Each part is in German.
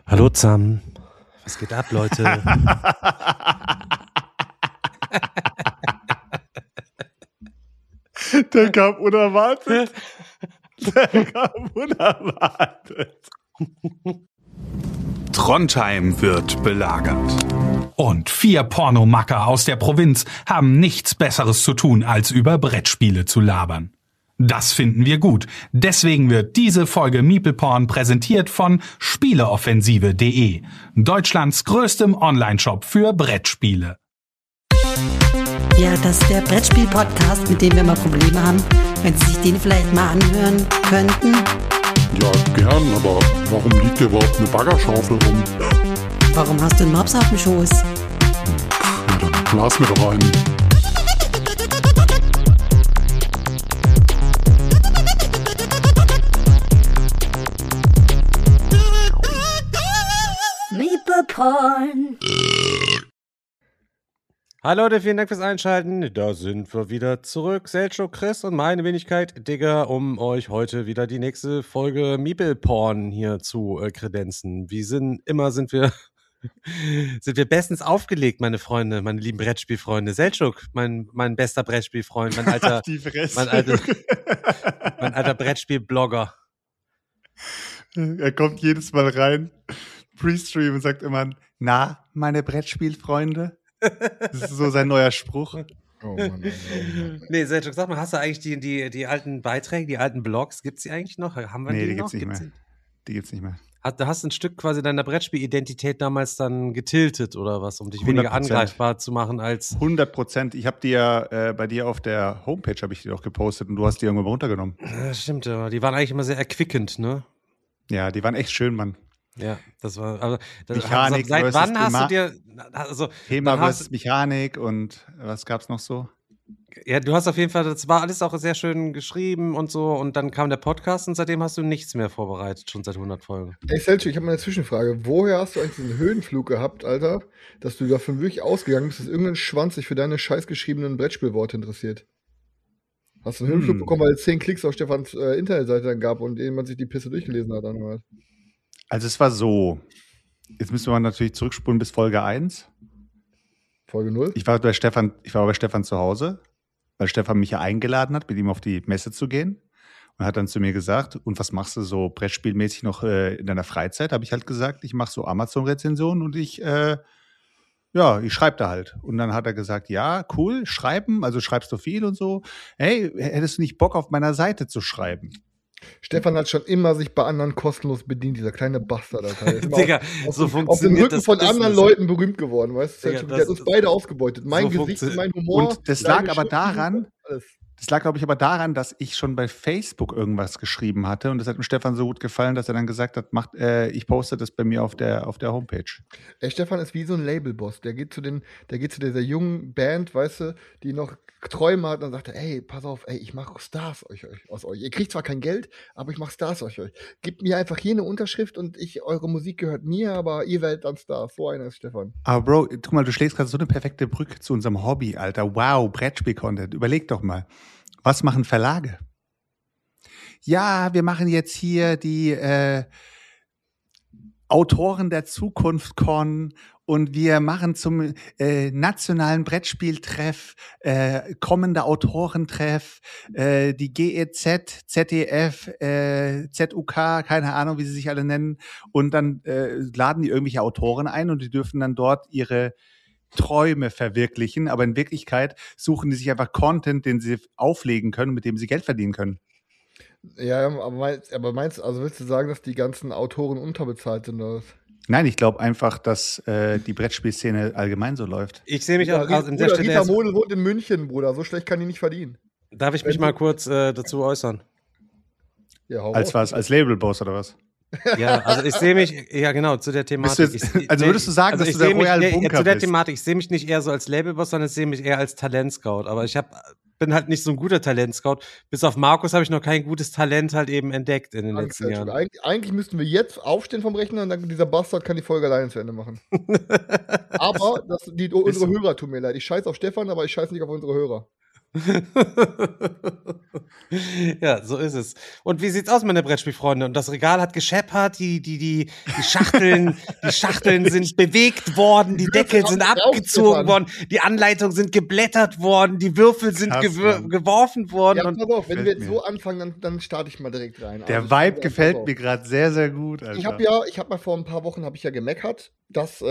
Hallo zusammen. Was geht ab, Leute? Der kam unerwartet. Der kam unerwartet. Trondheim wird belagert. Und 4 Pornomacker aus der Provinz haben nichts Besseres zu tun, als über Brettspiele zu labern. Das finden wir gut. Deswegen wird diese Folge MeeplePorn präsentiert von Spieleoffensive.de, Deutschlands größtem Onlineshop für Brettspiele. Ja, das ist der Brettspiel-Podcast, mit dem wir mal Probleme haben. Wenn Sie sich den vielleicht mal anhören könnten. Ja, gern, aber warum liegt hier überhaupt eine Baggerschaufel rum? Warum hast du einen Mops auf dem Schoß? Ja, dann blas mir doch einen. MeeplePorn. Hallo Leute, vielen Dank fürs Einschalten. Da sind wir wieder zurück. Selcho, Chris und meine Wenigkeit Digger, um euch heute wieder die nächste Folge MeeplePorn hier zu kredenzen. Wie sind wir bestens aufgelegt, meine Freunde, meine lieben Brettspielfreunde. Selchuk, mein bester Brettspielfreund, mein alter Brettspielblogger. Er kommt jedes Mal rein, Pre-Stream und sagt immer, na, meine Brettspielfreunde? Das ist so sein neuer Spruch. Oh Mann. Nee, Selchuk, sag mal, hast du eigentlich die alten Beiträge, die alten Blogs, gibt's die eigentlich noch? Haben wir Nee, die gibt's noch? nicht mehr. Die gibt's nicht mehr. Du hast ein Stück quasi deiner Brettspielidentität damals dann getiltet oder was, um dich weniger 100%. angreifbar zu machen als... 100%. Ich habe die ja bei dir auf der Homepage habe ich die auch gepostet und du hast die irgendwann runtergenommen. Ja, stimmt, aber die waren eigentlich immer sehr erquickend, ne? Ja, die waren echt schön, Mann. Ja, das war... Also, Mechanik seit versus wann hast du dir... Also, Thema dann hast- versus Mechanik und was gab's noch so? Ja, du hast auf jeden Fall, das war alles auch sehr schön geschrieben und so und dann kam der Podcast und seitdem hast du nichts mehr vorbereitet, schon seit 100 Folgen. Ey, Selchuk, ich habe mal eine Zwischenfrage. Woher hast du eigentlich diesen Höhenflug gehabt, Alter, dass du davon wirklich ausgegangen bist, dass irgendein Schwanz sich für deine scheiß geschriebenen Brettspielworte interessiert? Hast du einen Höhenflug bekommen, weil es 10 Klicks auf Stefans Internetseite dann gab und jemand sich die Pisse durchgelesen hat? Dann halt. Also es war so, jetzt müssen wir natürlich zurückspulen bis Folge 1. Folge 0? Ich war bei Stefan zu Hause, weil Stefan mich ja eingeladen hat, mit ihm auf die Messe zu gehen. Und hat dann zu mir gesagt, und was machst du so brettspielmäßig noch in deiner Freizeit? Habe ich halt gesagt, ich mache so Amazon-Rezensionen und ich schreibe da halt. Und dann hat er gesagt, ja, cool, schreiben, also schreibst du viel und so. Hey, hättest du nicht Bock auf meiner Seite zu schreiben? Stefan hat schon immer sich bei anderen kostenlos bedient, dieser kleine Bastard. Alter. Der ist immer Digga, auf so dem funktioniert Rücken das von anderen Business. Leuten berühmt geworden, weißt du? Digga, Der hat uns beide ausgebeutet. Mein so Gesicht, funktioniert- mein Humor. Und das deine lag aber Schriften, daran, alles. das lag, glaube ich, aber daran, dass ich schon bei Facebook irgendwas geschrieben hatte und das hat dem Stefan so gut gefallen, dass er dann gesagt hat, ich poste das bei mir auf der Homepage. Ey, Stefan ist wie so ein Labelboss. Der geht zu dieser jungen Band, weißt du, die noch Träume hat und sagt, ey, pass auf, ey, ich mache Stars aus euch. Ihr kriegt zwar kein Geld, aber ich mache Stars aus euch. Gebt mir einfach hier eine Unterschrift und eure Musik gehört mir, aber ihr werdet dann Stars. So einer ist Stefan. Aber Bro, guck mal, du schlägst gerade so eine perfekte Brücke zu unserem Hobby, Alter. Wow, Brettspiel-Content. Überleg doch mal. Was machen Verlage? Ja, wir machen jetzt hier die Autoren der Zukunft Con und wir machen zum nationalen Brettspieltreff kommende Autorentreff, die GEZ, ZDF, ZUK, keine Ahnung, wie sie sich alle nennen. Und dann laden die irgendwelche Autoren ein und die dürfen dann dort ihre Träume verwirklichen, aber in Wirklichkeit suchen die sich einfach Content, den sie auflegen können, mit dem sie Geld verdienen können. Ja, aber willst du sagen, dass die ganzen Autoren unterbezahlt sind oder was? Nein, ich glaube einfach, dass die Brettspielszene allgemein so läuft. Ich sehe mich auch an der Bruder, Stelle Rita erst, Model wohnt in München, Bruder. So schlecht kann die nicht verdienen. darf ich mich mal kurz dazu äußern? Ja, hau Als raus. was? Als Labelboss oder was? Ja, also ich sehe mich, ja genau, zu der Thematik. Bist du jetzt- also würdest du sagen, dass ich du der sehe mich Royal eher- Bunker zu der bist? Thematik, ich sehe mich nicht eher so als Labelboss, sondern ich sehe mich eher als Talentscout. Aber bin halt nicht so ein guter Talentscout. Bis auf Markus habe ich noch kein gutes Talent halt eben entdeckt in den letzten Jahren. Eigentlich müssten wir jetzt aufstehen vom Rechner und dann dieser Bastard kann die Folge alleine zu Ende machen. Aber unsere Hörer tun mir leid. Ich scheiße auf Stefan, aber ich scheiße nicht auf unsere Hörer. Ja, so ist es. Und wie sieht's aus, meine Brettspielfreunde? Und das Regal hat gescheppert, die Schachteln, die Schachteln sind bewegt worden, die Deckel sind abgezogen worden, die Anleitungen sind geblättert worden, die Würfel sind Krass, Mann. geworfen worden. Ja, Und pass auf, wenn wir Gefällt jetzt mir. so anfangen, dann starte ich mal direkt rein. Der Also, Vibe pass gefällt auf. mir gerade sehr, sehr gut, Alter. Ich habe mal vor ein paar Wochen gemeckert, dass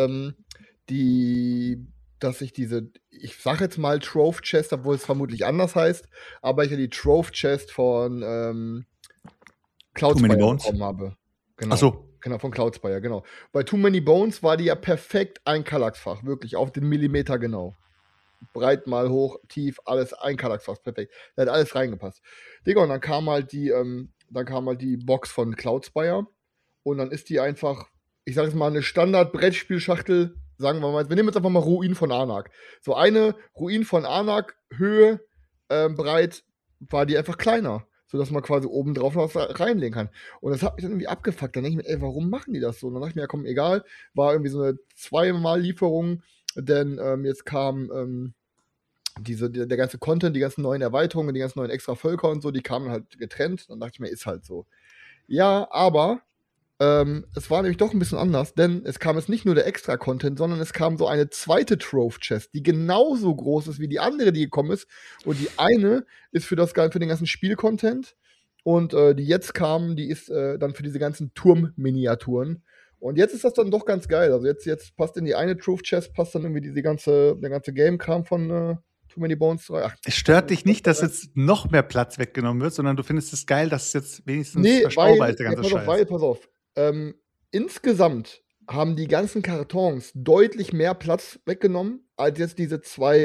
ich sage jetzt mal Trove Chest, obwohl es vermutlich anders heißt, aber ich ja die Trove Chest von Too Many Cloudspire Bones? bekommen habe. Genau. Ach so. Genau, von Cloudspire, genau. Bei Too Many Bones war die ja perfekt ein Kallaxfach, wirklich auf den Millimeter genau. Breit mal hoch, tief, alles ein Kallaxfach, perfekt. Da hat alles reingepasst. Digga, und dann kam halt die Box von Cloudspire und dann ist die einfach, ich sag jetzt mal, eine Standard-Brettspielschachtel, sagen wir mal, wir nehmen jetzt einfach mal Ruin von Anak. So eine Ruin von Anak, Höhe, breit, war die einfach kleiner, sodass man quasi oben drauf noch was reinlegen kann. Und das hat mich dann irgendwie abgefuckt. Dann denke ich mir, ey, warum machen die das so? Und dann dachte ich mir, ja komm, egal, war irgendwie so eine zweimal Lieferung, denn jetzt kam der ganze Content, die ganzen neuen Erweiterungen, die ganzen neuen extra Völker und so, die kamen halt getrennt. Dann dachte ich mir, ist halt so. Ja, aber es war nämlich doch ein bisschen anders, denn es kam jetzt nicht nur der Extra-Content, sondern es kam so eine zweite Trove-Chest, die genauso groß ist wie die andere, die gekommen ist. Und die eine ist für den ganzen Spiel-Content. Und die jetzt kam, die ist dann für diese ganzen Turm-Miniaturen. Und jetzt ist das dann doch ganz geil. Also jetzt passt in die eine Trove-Chest, passt dann irgendwie der ganze Game-Kram von Too Many Bones 3. Ach, Es stört dich nicht, dass jetzt noch mehr Platz weggenommen wird, sondern du findest es geil, dass es jetzt wenigstens nee, verstaubar ist, der ganze Scheiß. pass auf. Insgesamt haben die ganzen Kartons deutlich mehr Platz weggenommen, als jetzt diese zwei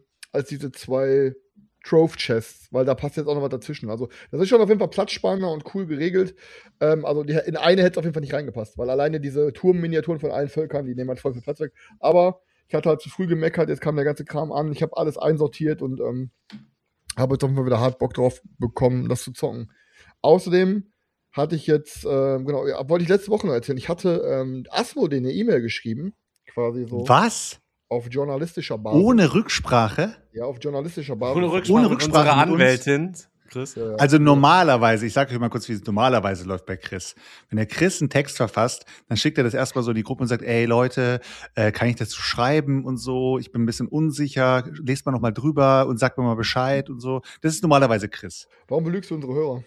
Trove-Chests, weil da passt jetzt auch noch was dazwischen. Also, das ist schon auf jeden Fall platzsparender und cool geregelt. Also, in eine hätte es auf jeden Fall nicht reingepasst, weil alleine diese Turmminiaturen von allen Völkern, die nehmen halt voll viel Platz weg. Aber ich hatte halt zu früh gemeckert, jetzt kam der ganze Kram an, ich habe alles einsortiert und habe jetzt auf jeden Fall wieder hart Bock drauf bekommen, das zu zocken. Außerdem hatte ich jetzt, wollte ich letzte Woche noch erzählen, ich hatte Asmodee eine E-Mail geschrieben, quasi so Was? auf journalistischer Basis. Ohne Rücksprache? Ja, auf journalistischer Basis. Ohne Rücksprache mit Rücksprache unserer mit uns? Anwältin, Chris. Ja, ja. Also normalerweise, ich sage euch mal kurz, wie es normalerweise läuft bei Chris. Wenn der Chris einen Text verfasst, dann schickt er das erstmal so in die Gruppe und sagt, ey Leute, kann ich das so schreiben und so? Ich bin ein bisschen unsicher, lest mal noch mal drüber und sagt mir mal Bescheid und so. Das ist normalerweise Chris. Warum belügst du unsere Hörer?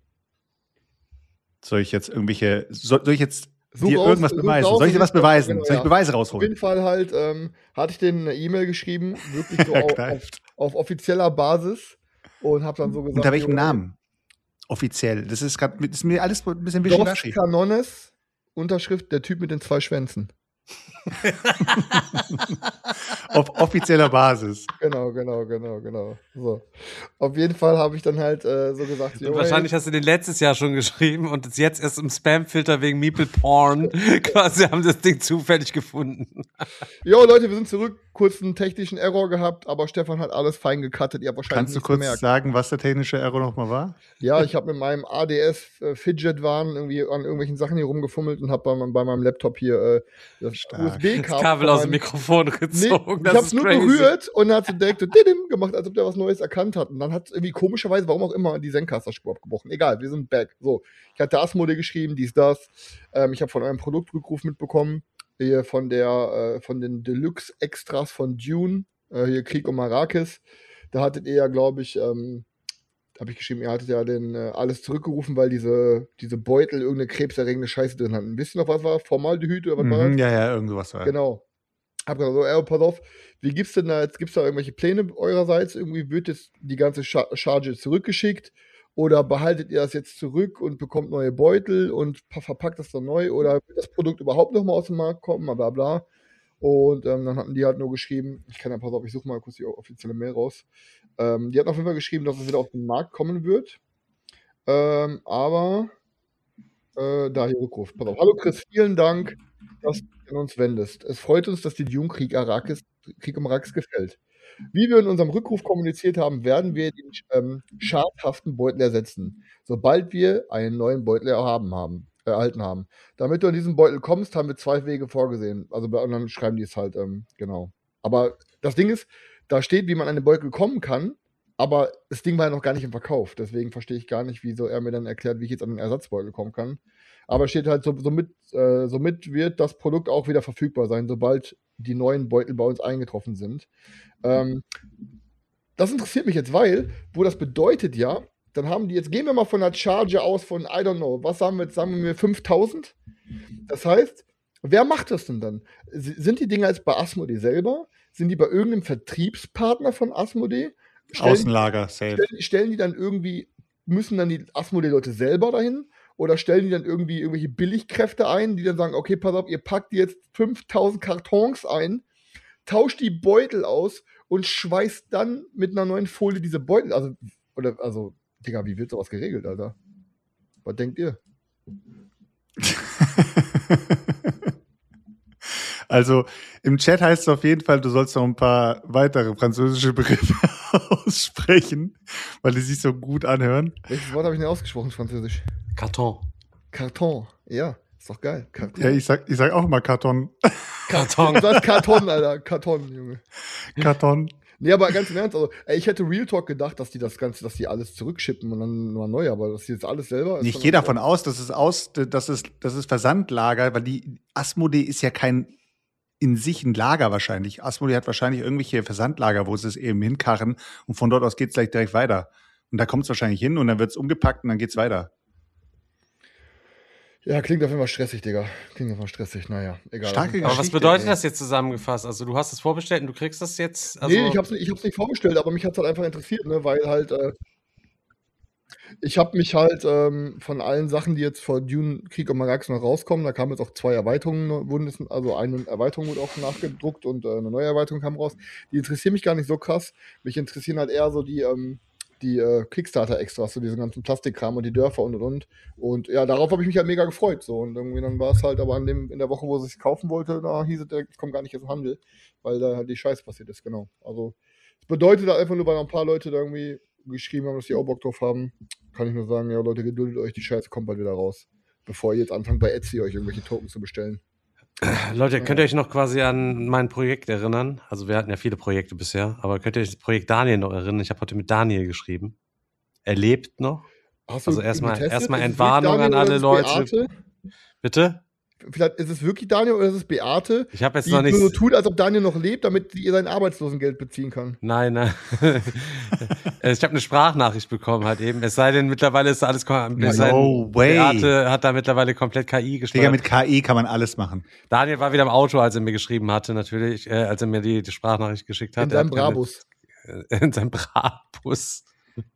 Soll ich jetzt Such dir raus, irgendwas such beweisen? raus, Soll ich dir was beweisen? genau, Soll ich ja. Beweise Auf rausholen? jeden Fall halt hatte ich denen eine E-Mail geschrieben, wirklich so Er kneift. auf offizieller Basis und habe dann so gesagt, Unter welchem jo, Namen? Offiziell. Das ist mir alles ein bisschen Dos wischiwaschi. Canones, Unterschrift, der Typ mit den 2 Schwänzen. Auf offizieller Basis. Genau. So. Auf jeden Fall habe ich dann halt so gesagt, Und wahrscheinlich hast du den letztes Jahr schon geschrieben und es jetzt erst im Spam-Filter wegen Meeple Porn quasi haben das Ding zufällig gefunden. Jo Leute, wir sind zurück, kurz einen technischen Error gehabt, aber Stefan hat alles fein gecuttet, ihr habt wahrscheinlich Kannst du nichts kurz gemerkt. sagen, was der technische Error nochmal war? Ja, ich habe mit meinem ADS Fidget-Waren irgendwie an irgendwelchen Sachen hier rumgefummelt und habe bei meinem Laptop hier das Stark. USB-Kabel Das Kabel aus dem von meinem- Mikrofon Nee, gezogen. ich Das hab's ist nur crazy. berührt und dann hat sie direkt so didim gemacht, als ob der was Neues erkannt hat. Und dann hat irgendwie komischerweise, warum auch immer, die Zencaster-Spur abgebrochen. Egal, wir sind back. So, ich hatte Asmodee geschrieben, dies, das. Ich habe von eurem Produktrückruf mitbekommen, hier von den Deluxe-Extras von Dune, hier Krieg um Arrakis. Da hattet ihr ja, glaube ich, habe ich geschrieben, ihr hattet ja alles zurückgerufen, weil diese Beutel irgendeine krebserregende Scheiße drin hatten. Wisst ihr noch, was war? Formaldehyd oder was war das? Ja, irgendwas war. Genau. Hab gesagt, so, pass auf, wie gibt's denn da jetzt, gibt's da irgendwelche Pläne eurerseits? Irgendwie wird jetzt die ganze Charge zurückgeschickt oder behaltet ihr das jetzt zurück und bekommt neue Beutel und verpackt das dann neu oder wird das Produkt überhaupt nochmal aus dem Markt kommen, bla bla. Und dann hatten die halt nur geschrieben, pass auf, ich suche mal kurz die offizielle Mail raus. Die hatten auf jeden Fall geschrieben, dass es wieder auf den Markt kommen wird. Aber da hier Rückruf. Pass auf. Hallo Chris, vielen Dank, dass du an uns wendest. Es freut uns, dass dir Dune-Krieg um Arrakis gefällt. Wie wir in unserem Rückruf kommuniziert haben, werden wir den schadhaften Beutel ersetzen, sobald wir einen neuen Beutel erhalten haben. Damit du an diesen Beutel kommst, haben wir 2 Wege vorgesehen. Also bei anderen schreiben die es halt, genau. Aber das Ding ist, da steht, wie man an den Beutel kommen kann, Aber das Ding war ja noch gar nicht im Verkauf. Deswegen verstehe ich gar nicht, wieso er mir dann erklärt, wie ich jetzt an den Ersatzbeutel kommen kann. Aber steht halt, somit wird das Produkt auch wieder verfügbar sein, sobald die neuen Beutel bei uns eingetroffen sind. Das interessiert mich jetzt, weil, wo das bedeutet ja, dann haben die, jetzt gehen wir mal von einer Charge aus von, I don't know, was sagen wir jetzt, sagen wir 5.000? Das heißt, wer macht das denn dann? Sind die Dinger jetzt bei Asmodee selber? Sind die bei irgendeinem Vertriebspartner von Asmodee? Außenlager, safe. Stellen die dann irgendwie, müssen dann die Asmodee-Leute selber dahin? Oder stellen die dann irgendwie irgendwelche Billigkräfte ein, die dann sagen, okay, pass auf, ihr packt jetzt 5.000 Kartons ein, tauscht die Beutel aus und schweißt dann mit einer neuen Folie diese Beutel, also, Digga, wie wird sowas geregelt, Alter? Was denkt ihr? Also im Chat heißt es auf jeden Fall, du sollst noch ein paar weitere französische Begriffe aussprechen, weil die sich so gut anhören. Welches Wort habe ich denn ausgesprochen, Französisch? Karton. Karton, ja, ist doch geil. Karton. Ja, ich sag auch mal Karton. Karton. Du sagst Karton, Alter. Karton, Junge. Karton. Nee, aber ganz im Ernst, also, ich hätte Real Talk gedacht, dass die alles zurückschippen und dann mal neu, aber dass die jetzt alles selber ist. Ich gehe davon aus, das ist Versandlager, weil die Asmodee ist ja kein in sich ein Lager wahrscheinlich. Asmodee hat wahrscheinlich irgendwelche Versandlager, wo sie es eben hinkarren und von dort aus geht es gleich direkt weiter. Und da kommt es wahrscheinlich hin und dann wird es umgepackt und dann geht's weiter. Ja, klingt auf jeden Fall stressig, Digga. Klingt auf jeden Fall stressig, naja, egal. Starke Aber was Geschichte, bedeutet ey. das jetzt zusammengefasst? Also du hast es vorbestellt und du kriegst das jetzt? Also Nee, ich hab's nicht vorbestellt, aber mich hat's halt einfach interessiert, ne, weil halt, ich habe mich halt von allen Sachen, die jetzt vor Dune, Krieg und Magarax noch rauskommen, da kamen jetzt auch 2 Erweiterungen, also eine Erweiterung wurde auch nachgedruckt und eine neue Erweiterung kam raus. Die interessieren mich gar nicht so krass. Mich interessieren halt eher so die Kickstarter-Extras, so diesen ganzen Plastikkram und die Dörfer und. Und ja, darauf habe ich mich halt mega gefreut. So. Und irgendwie dann war es halt aber in der Woche, wo ich es kaufen wollte, da hieß es direkt, ich komme gar nicht in den Handel, weil da halt die Scheiße passiert ist, genau. Also es bedeutet halt einfach nur, weil ein paar Leute da irgendwie geschrieben haben, dass die auch Bock drauf haben, kann ich nur sagen, ja Leute, geduldet euch, die Scheiße kommt bald wieder raus. Bevor ihr jetzt anfangt bei Etsy euch irgendwelche Token zu bestellen. Leute, könnt ihr euch noch quasi an mein Projekt erinnern? Also wir hatten ja viele Projekte bisher, aber könnt ihr euch das Projekt Daniel noch erinnern? Ich habe heute mit Daniel geschrieben. Er lebt noch. Hast du Also erstmal getestet? Ist es Entwarnung wirklich an Daniel alle oder ist es Leute. Beate? Bitte? Vielleicht ist es wirklich Daniel oder ist es Beate, Ich habe jetzt die noch nicht. nur so tut, als ob Daniel noch lebt, damit ihr sein Arbeitslosengeld beziehen kann. Nein. Ich habe eine Sprachnachricht bekommen halt eben. Es sei denn, mittlerweile ist alles No way. Beate hat da mittlerweile komplett KI gesteuert. Digga, mit KI kann man alles machen. Daniel war wieder im Auto, als er mir geschrieben hatte, natürlich, als er mir die Sprachnachricht geschickt hat. In seinem Brabus. In seinem Brabus.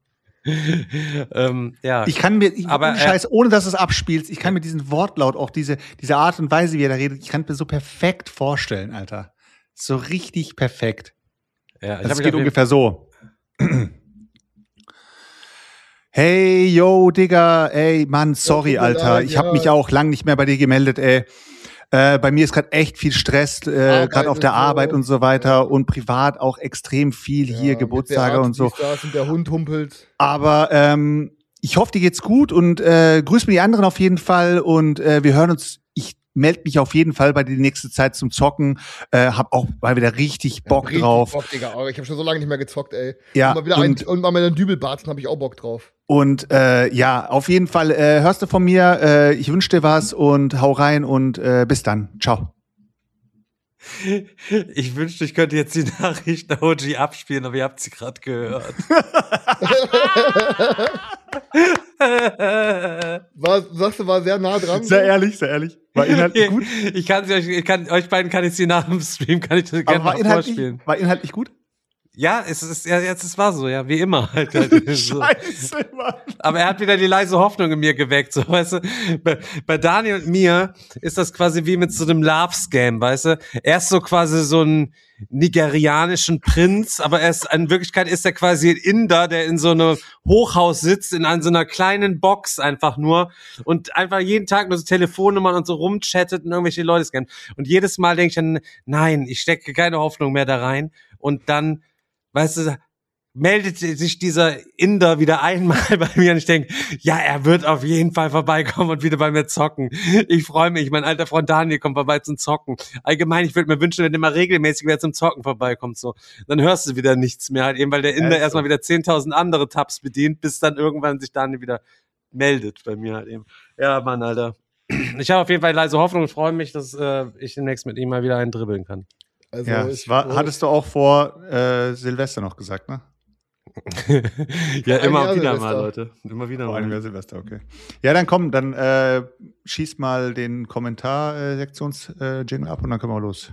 Ja. Ich kann mir, Aber, ohne Scheiß, ohne dass es abspielt, ich kann mir diesen Wortlaut, auch diese Art und Weise, wie er da redet, ich kann mir so perfekt vorstellen, Alter. So richtig perfekt. Ja, Es geht ungefähr so. Hey, yo, Digga, ey, Mann, sorry, tut mir Alter. leid, Ich habe ja. mich auch lang nicht mehr bei dir gemeldet, ey. Bei mir ist gerade echt viel Stress, gerade auf der und so. Arbeit und so weiter und privat auch extrem viel hier, mit Geburtstage Beate, und so. dies, das und der Hund humpelt. Aber ich hoffe, dir geht's gut und grüß mir die anderen auf jeden Fall und wir hören uns. Ich melde mich auf jeden Fall bei dir die nächste Zeit zum Zocken. Hab auch mal wieder richtig Bock Richtig drauf. Bock, Digga. Aber ich habe schon so lange nicht mehr gezockt, ey. Ja, und mal wieder einen Dübelbarzen habe ich auch Bock drauf. Und ja, auf jeden Fall hörst du von mir. Ich wünsche dir was und hau rein und bis dann. Ciao. Ich wünschte, ich könnte jetzt die Nachricht der OG abspielen, aber ihr habt sie gerade gehört. Sagst du, war sehr nah dran? Sehr ehrlich. War inhaltlich gut. Euch beiden kann ich sie nach dem Stream, kann ich das gerne Aber mal vorspielen. war inhaltlich gut? Ja, es war so, ja, wie immer halt. So. Scheiße, Mann. Aber er hat wieder die leise Hoffnung in mir geweckt, so, weißt du. Bei Daniel und mir ist das quasi wie mit so einem Love-Scam, weißt du. Er ist so quasi so ein nigerianischen Prinz, aber in Wirklichkeit ist er quasi ein Inder, der in so einem Hochhaus sitzt, in so einer kleinen Box einfach nur und einfach jeden Tag nur so Telefonnummern und so rumchattet und irgendwelche Leute scammt. Und jedes Mal denke ich dann, nein, ich stecke keine Hoffnung mehr da rein. Und dann, weißt du, meldet sich dieser Inder wieder einmal bei mir und ich denke, ja, er wird auf jeden Fall vorbeikommen und wieder bei mir zocken. Ich freue mich, mein alter Freund Daniel kommt vorbei zum Zocken. Allgemein, ich würde mir wünschen, wenn der mal regelmäßig wieder zum Zocken vorbeikommt, so. Dann hörst du wieder nichts mehr, halt eben, weil der Inder Also. erstmal wieder 10.000 andere Tabs bedient, bis dann irgendwann sich Daniel wieder meldet bei mir halt eben. Ja, Mann, Alter. Ich habe auf jeden Fall leise Hoffnung und freue mich, dass ich demnächst mit ihm mal wieder einen dribbeln kann. Also Ja, hattest du auch vor Silvester noch gesagt, ne? Ja, immer Jahr wieder Silvester. mal, Leute. Immer wieder Vor mal. einem Jahr Silvester, okay. Ja, dann komm, dann schieß mal den Kommentar-Sektions-Jingle ab und dann können wir los.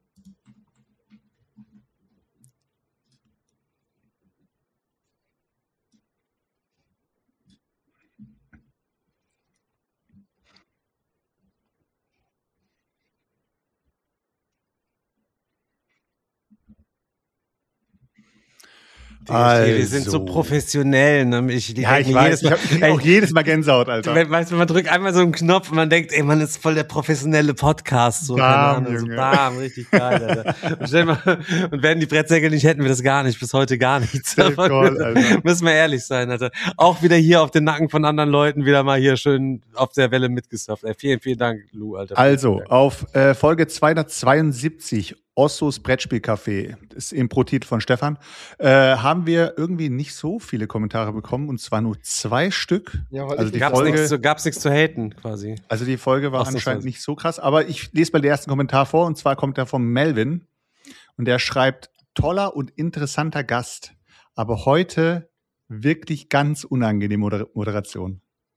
Wir sind so professionell. Ne? Ich Ja, ich weiß. Ich hab auch jedes Mal Gänsehaut, Alter. Weißt du, man drückt einmal so einen Knopf und man denkt, ey, man ist voll der professionelle Podcast. So, Bam, keine Ahnung, so Junge. bam, richtig geil, Alter. Und stell mal, und wären die Brettsäcke nicht, hätten wir das gar nicht, bis heute gar nichts. Safe Call, Alter. Müssen wir ehrlich sein, Alter. Auch wieder hier auf den Nacken von anderen Leuten wieder mal hier schön auf der Welle mitgesurft. Vielen, vielen Dank, Lou, Alter. Also, Vielen Dank. auf Folge 272, Ossos Brettspielcafé, das ist Impro-Titel von Stefan, haben wir irgendwie nicht so viele Kommentare bekommen, und zwar nur 2 Stück. Ja, weil Also ich die Gab's Folge- nichts zu haten, quasi. Also die Folge war Ausnahmsweise. anscheinend nicht so krass, aber ich lese mal den ersten Kommentar vor, und zwar kommt er von Melvin, und der schreibt: toller und interessanter Gast, aber heute wirklich ganz unangenehme Moderation.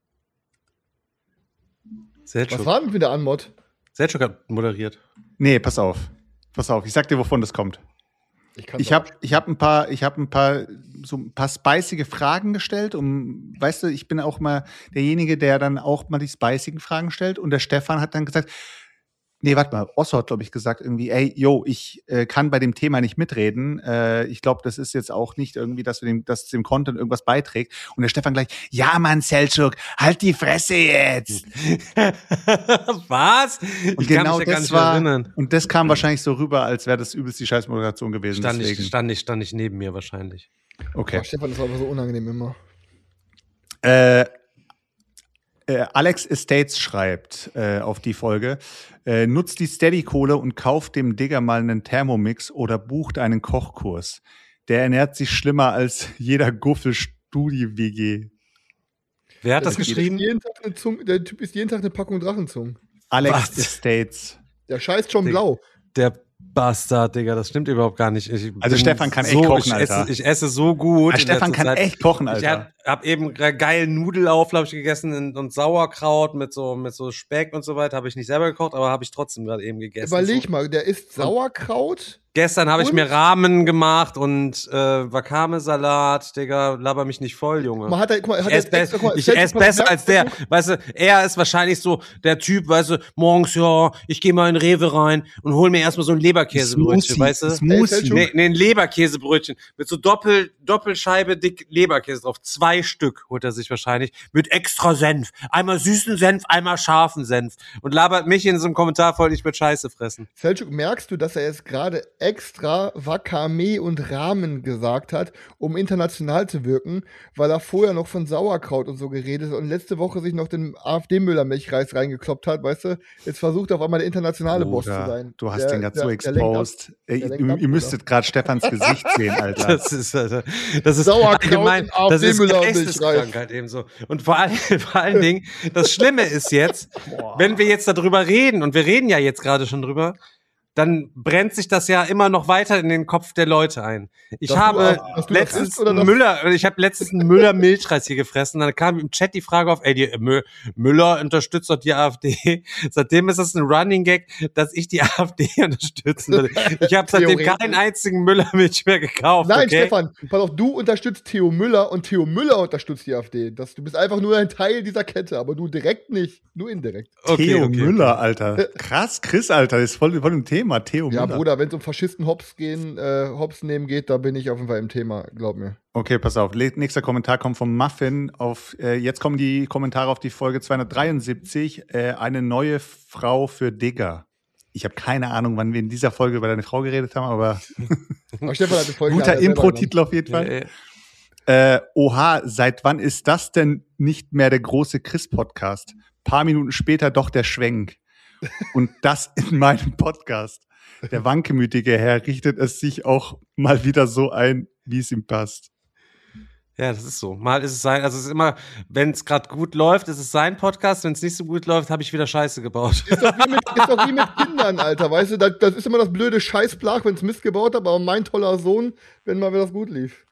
was Selchuk. war denn wieder Anmod? Selchuk hat moderiert. Nee, pass auf, ich sag dir, wovon das kommt. Ich habe ein paar spicige Fragen gestellt, weißt du, ich bin auch mal derjenige, der dann auch mal die spicigen Fragen stellt, und der Stefan hat dann gesagt, nee, warte mal, Osso hat, glaube ich, gesagt irgendwie, ey, ich kann bei dem Thema nicht mitreden. Ich glaube, das ist jetzt auch nicht irgendwie, dass dem Content irgendwas beiträgt. Und der Stefan gleich, ja, Mann, Selchuk, halt die Fresse jetzt. Was? Und Ich kann genau mich da gar das nicht mehr erinnern. und das kam wahrscheinlich so rüber, als wäre das übelst die Scheißmoderation gewesen. Stand deswegen. ich neben mir wahrscheinlich. Okay. Oh, Stefan, das war aber so unangenehm immer. Alex Estates schreibt auf die Folge, nutzt die Steady-Kohle und kauft dem Digger mal einen Thermomix oder bucht einen Kochkurs. Der ernährt sich schlimmer als jeder Guffel-Studi-WG. Wer hat das Typ geschrieben? ist jeden Tag der Typ isst jeden Tag eine Packung Drachenzungen. Alex Was? Estates. Der scheißt schon blau. Der Bastard, Digga, das stimmt überhaupt gar nicht. Also bin Stefan kann echt kochen, ich Alter. Ich esse so gut. Ah, in Stefan letzter kann Zeit. echt kochen, Ich Alter. hab eben geilen Nudelauflauf gegessen und Sauerkraut mit so Speck und so weiter. Habe ich nicht selber gekocht, aber habe ich trotzdem gerade eben gegessen. Überleg so. mal, der isst Sauerkraut. Gestern habe ich Und? mir Ramen gemacht und Wakame-Salat, Digga, laber mich nicht voll, Junge. Man hat guck mal, Ich hat esse jetzt extra- guck mal, Selchuk, ess pass auf, besser als der. Weißt du, er ist wahrscheinlich so der Typ, weißt du, morgens, ja, ich gehe mal in Rewe rein und hol mir erstmal so ein Leberkäsebrötchen, weißt du? Smoothie. Selchuk. Nee, ein Leberkäsebrötchen mit so Doppelscheibe dick Leberkäse drauf. 2 Stück holt er sich wahrscheinlich mit extra Senf. Einmal süßen Senf, einmal scharfen Senf. Und labert mich in so einem Kommentar voll, ich würde Scheiße fressen. Selchuk, merkst du, dass er jetzt gerade extra Wakame und Ramen gesagt hat, um international zu wirken, weil er vorher noch von Sauerkraut und so geredet hat und letzte Woche sich noch den AfD-Müller-Milchreis reingekloppt hat, weißt du? Jetzt versucht er auf einmal der internationale Boss zu sein. Du hast den gerade so der lenkt ab. exposed. Ey, Der lenkt ihr ab, müsstet gerade Stefans Gesicht sehen, Alter. Das ist Sauerkraut allgemein, und das ist AfD-Müller Geisteskrankheit eben so. Und vor allen Dingen, das Schlimme ist jetzt, wenn wir jetzt darüber reden, und wir reden ja jetzt gerade schon drüber, dann brennt sich das ja immer noch weiter in den Kopf der Leute ein. Ich Dass habe du das letztens isst oder einen das- Müller Milchreis hier gefressen. Dann kam im Chat die Frage auf, ey, Müller unterstützt doch die AfD. Seitdem ist das ein Running Gag, dass ich die AfD unterstützen würde. Ich habe seitdem Theoretisch. keinen einzigen Müllermilch mehr gekauft. Nein, okay? Stefan, pass auf, du unterstützt Theo Müller und Theo Müller unterstützt die AfD. Du bist einfach nur ein Teil dieser Kette, aber du direkt nicht, nur indirekt. Theo Müller, Alter. Krass, Chris, Alter, das ist voll im Thema. Theo Ja, Müller. Bruder, wenn es um Faschisten Hops nehmen geht, da bin ich auf jeden Fall im Thema, glaub mir. Okay, pass auf. Nächster Kommentar kommt vom Muffin. Jetzt kommen die Kommentare auf die Folge 273. Eine neue Frau für Digger. Ich habe keine Ahnung, wann wir in dieser Folge über deine Frau geredet haben, aber Stefan hat die Folge guter leider selber Impro-Titel auf jeden Fall. Oha, seit wann ist das denn nicht mehr der große Chris-Podcast? Paar Minuten später doch der Schwenk. Und das in meinem Podcast. Der wankemütige Herr richtet es sich auch mal wieder so ein, wie es ihm passt. Ja, das ist so. Mal ist es sein, also es ist immer, wenn es gerade gut läuft, ist es sein Podcast, wenn es nicht so gut läuft, habe ich wieder Scheiße gebaut. Ist doch wie mit Kindern, Alter, weißt du? Das ist immer das blöde Scheißblach, wenn es Mist gebaut hat, aber mein toller Sohn, wenn mal wieder das gut lief.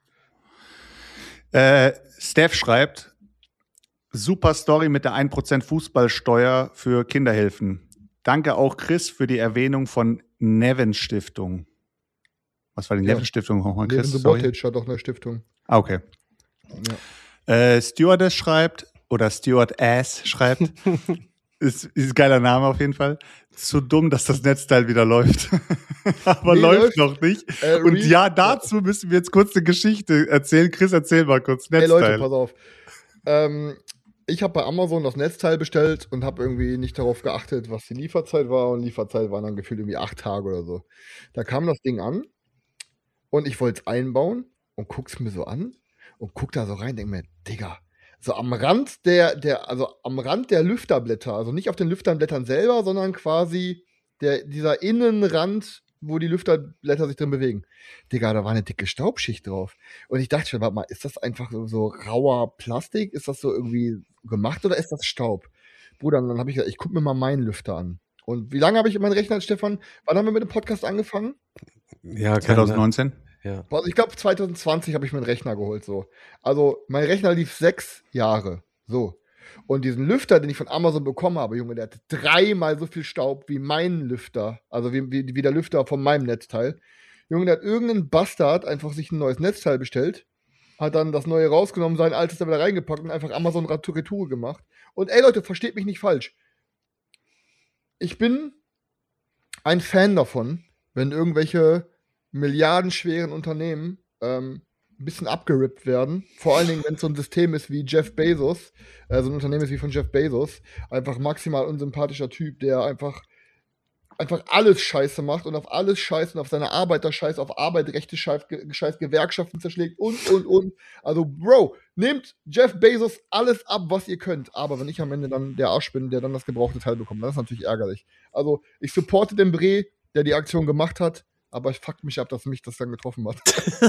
Steph schreibt, super Story mit der 1% Fußballsteuer für Kinderhilfen. Danke auch Chris für die Erwähnung von Nevin Stiftung. Was war die Nevin Stiftung? Nevin Subotic hat doch eine Stiftung. Ah, okay. Ja. Stewardess schreibt, oder Stewardess schreibt, ist ein geiler Name auf jeden Fall. Zu dumm, dass das Netzteil wieder läuft. Aber läuft noch nicht. Und ja, dazu müssen wir jetzt kurz eine Geschichte erzählen. Chris, erzähl mal kurz. Netzteil. Hey Leute, pass auf. Ich habe bei Amazon das Netzteil bestellt und habe irgendwie nicht darauf geachtet, was die Lieferzeit war. Und Lieferzeit waren dann gefühlt irgendwie 8 Tage oder so. Da kam das Ding an und ich wollte es einbauen und guck's mir so an und guck da so rein, denk mir, Digga, so am Rand der Lüfterblätter, also nicht auf den Lüfterblättern selber, sondern quasi dieser Innenrand, wo die Lüfterblätter sich drin bewegen. Digga, da war eine dicke Staubschicht drauf. Und ich dachte schon, warte mal, ist das einfach so rauer Plastik? Ist das so irgendwie gemacht oder ist das Staub? Bruder, und dann habe ich gesagt, ich guck mir mal meinen Lüfter an. Und wie lange habe ich meinen Rechner, Stefan? Wann haben wir mit dem Podcast angefangen? Ja, 2019. Ja. Also ich glaube, 2020 habe ich mir einen Rechner geholt, so. Also, mein Rechner lief 6 Jahre, so. Und diesen Lüfter, den ich von Amazon bekommen habe, Junge, der hatte 3-mal so viel Staub wie mein Lüfter, also wie der Lüfter von meinem Netzteil. Junge, der hat irgendein Bastard einfach sich ein neues Netzteil bestellt, hat dann das neue rausgenommen, sein altes da wieder reingepackt und einfach Amazon Retour gemacht. Und ey Leute, versteht mich nicht falsch. Ich bin ein Fan davon, wenn irgendwelche milliardenschweren Unternehmen ein bisschen abgerippt werden. Vor allen Dingen, wenn es so ein System ist wie Jeff Bezos, so ein Unternehmen ist wie von Jeff Bezos, einfach maximal unsympathischer Typ, der einfach alles Scheiße macht und auf alles Scheiß und auf seine Arbeiter Scheiß, auf Arbeitsrechte Scheiß, Gewerkschaften zerschlägt und. Also, Bro, nehmt Jeff Bezos alles ab, was ihr könnt. Aber wenn ich am Ende dann der Arsch bin, der dann das gebrauchte Teil bekommt, dann ist natürlich ärgerlich. Also, ich supporte den Bre, der die Aktion gemacht hat, aber es fuckt mich ab, dass mich das dann getroffen hat.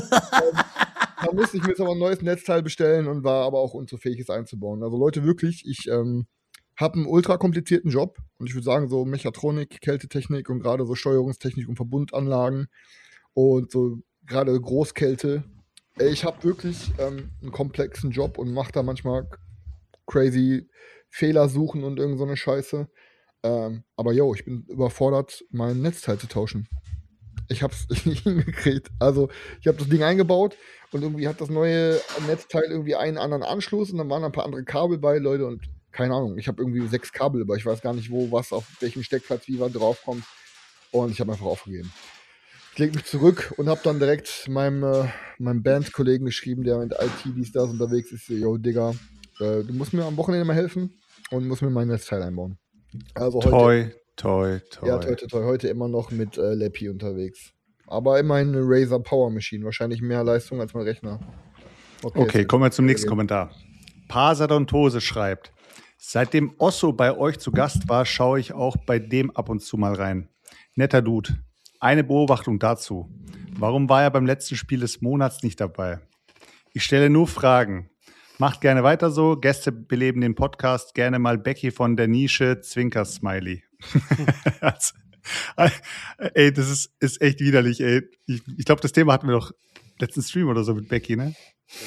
Da musste ich mir jetzt aber ein neues Netzteil bestellen und war aber auch unzufähig, es einzubauen. Also Leute, wirklich, ich habe einen ultra komplizierten Job und ich würde sagen, so Mechatronik, Kältetechnik und gerade so Steuerungstechnik und Verbundanlagen und so gerade Großkälte. Ich habe wirklich einen komplexen Job und mache da manchmal crazy Fehler suchen und irgend so eine Scheiße. Aber yo, ich bin überfordert, mein Netzteil zu tauschen. Ich hab's nicht hingekriegt. Also, ich habe das Ding eingebaut und irgendwie hat das neue Netzteil irgendwie einen anderen Anschluss und dann waren ein paar andere Kabel bei, Leute, und keine Ahnung, ich habe irgendwie 6 Kabel, aber ich weiß gar nicht, wo was auf welchem Steckplatz wie was draufkommt. Und ich habe einfach aufgegeben. Ich lege mich zurück und habe dann direkt meinem Bandkollegen geschrieben, der mit IT dies, das unterwegs ist. Yo, Digga, du musst mir am Wochenende mal helfen und musst mir mein Netzteil einbauen. Also heute. Toi. Ja, toi. Heute immer noch mit Leppi unterwegs. Aber immerhin eine Razer Power Machine. Wahrscheinlich mehr Leistung als mein Rechner. Okay, kommen wir zum nächsten Kommentar. Pasadontose schreibt, seitdem Osso bei euch zu Gast war, schaue ich auch bei dem ab und zu mal rein. Netter Dude. Eine Beobachtung dazu. Warum war er beim letzten Spiel des Monats nicht dabei? Ich stelle nur Fragen. Macht gerne weiter so. Gäste beleben den Podcast. Gerne mal Becky von der Nische. Zwinker-Smiley. Ey, das ist echt widerlich, ey. Ich glaube, das Thema hatten wir doch letzten Stream oder so mit Becky, ne?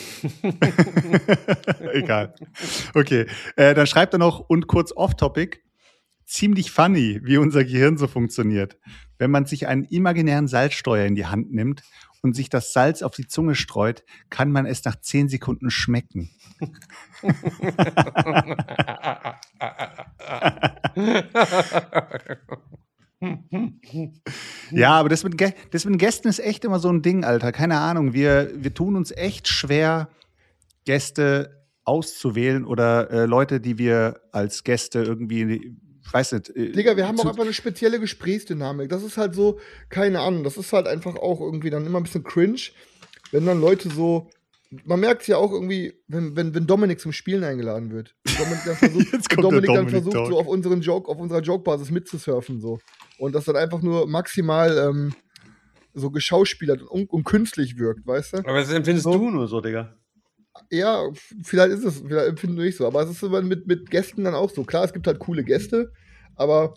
Egal. Okay, dann schreibt er noch, und kurz off-topic, ziemlich funny, wie unser Gehirn so funktioniert. Wenn man sich einen imaginären Salzstreuer in die Hand nimmt und sich das Salz auf die Zunge streut, kann man es nach 10 Sekunden schmecken. Ja, aber das mit Gästen ist echt immer so ein Ding, Alter. Keine Ahnung, wir tun uns echt schwer, Gäste auszuwählen oder Leute, die wir als Gäste irgendwie ich weiß nicht. Digga, wir haben auch einfach eine spezielle Gesprächsdynamik. Das ist halt so, keine Ahnung, das ist halt einfach auch irgendwie dann immer ein bisschen cringe, wenn dann Leute so, man merkt es ja auch irgendwie, wenn Dominik zum Spielen eingeladen wird. Dominik dann versucht so auf unserer Joke-Basis mitzusurfen so. Und das dann einfach nur maximal so geschauspielert und künstlich wirkt, weißt du? Aber das empfindest du nur so, Digga. Ja, vielleicht empfinden wir nicht so, aber es ist immer mit Gästen dann auch so. Klar, es gibt halt coole Gäste, aber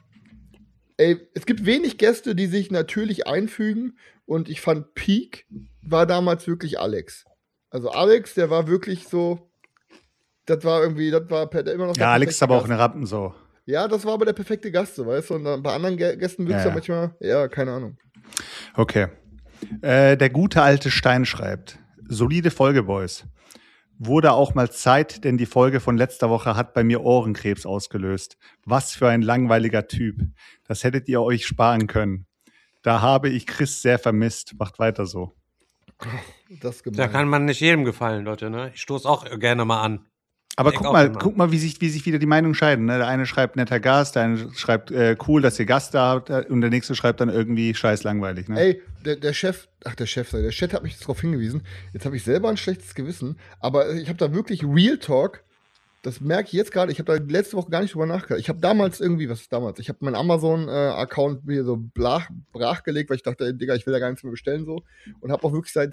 es gibt wenig Gäste, die sich natürlich einfügen und ich fand Peak war damals wirklich Alex. Also Alex, der war wirklich so, immer noch ja, Alex ist aber auch eine Rampensau. Ja, das war aber der perfekte Gast, so, weißt du, und dann bei anderen Gästen wird es ja manchmal, keine Ahnung. Okay. Der gute alte Stein schreibt, solide Folge, Boys. Wurde auch mal Zeit, denn die Folge von letzter Woche hat bei mir Ohrenkrebs ausgelöst. Was für ein langweiliger Typ. Das hättet ihr euch sparen können. Da habe ich Chris sehr vermisst. Macht weiter so. Das ist gemein. Da kann man nicht jedem gefallen, Leute, ne? Ich stoße auch gerne mal an. Aber guck mal, wie sich wieder die Meinungen scheiden. Ne? Der eine schreibt netter Gast, der eine schreibt cool, dass ihr Gast da habt und der nächste schreibt dann irgendwie scheiß langweilig. Ne? Ey, der Chef hat mich darauf hingewiesen. Jetzt habe ich selber ein schlechtes Gewissen, aber ich habe da wirklich Real Talk. Das merke ich jetzt gerade. Ich habe da letzte Woche gar nicht drüber nachgedacht. Ich habe damals Ich habe meinen Amazon-Account mir so brachgelegt, weil ich dachte, ey, Digga, ich will da gar nichts mehr bestellen so. Und habe auch wirklich seit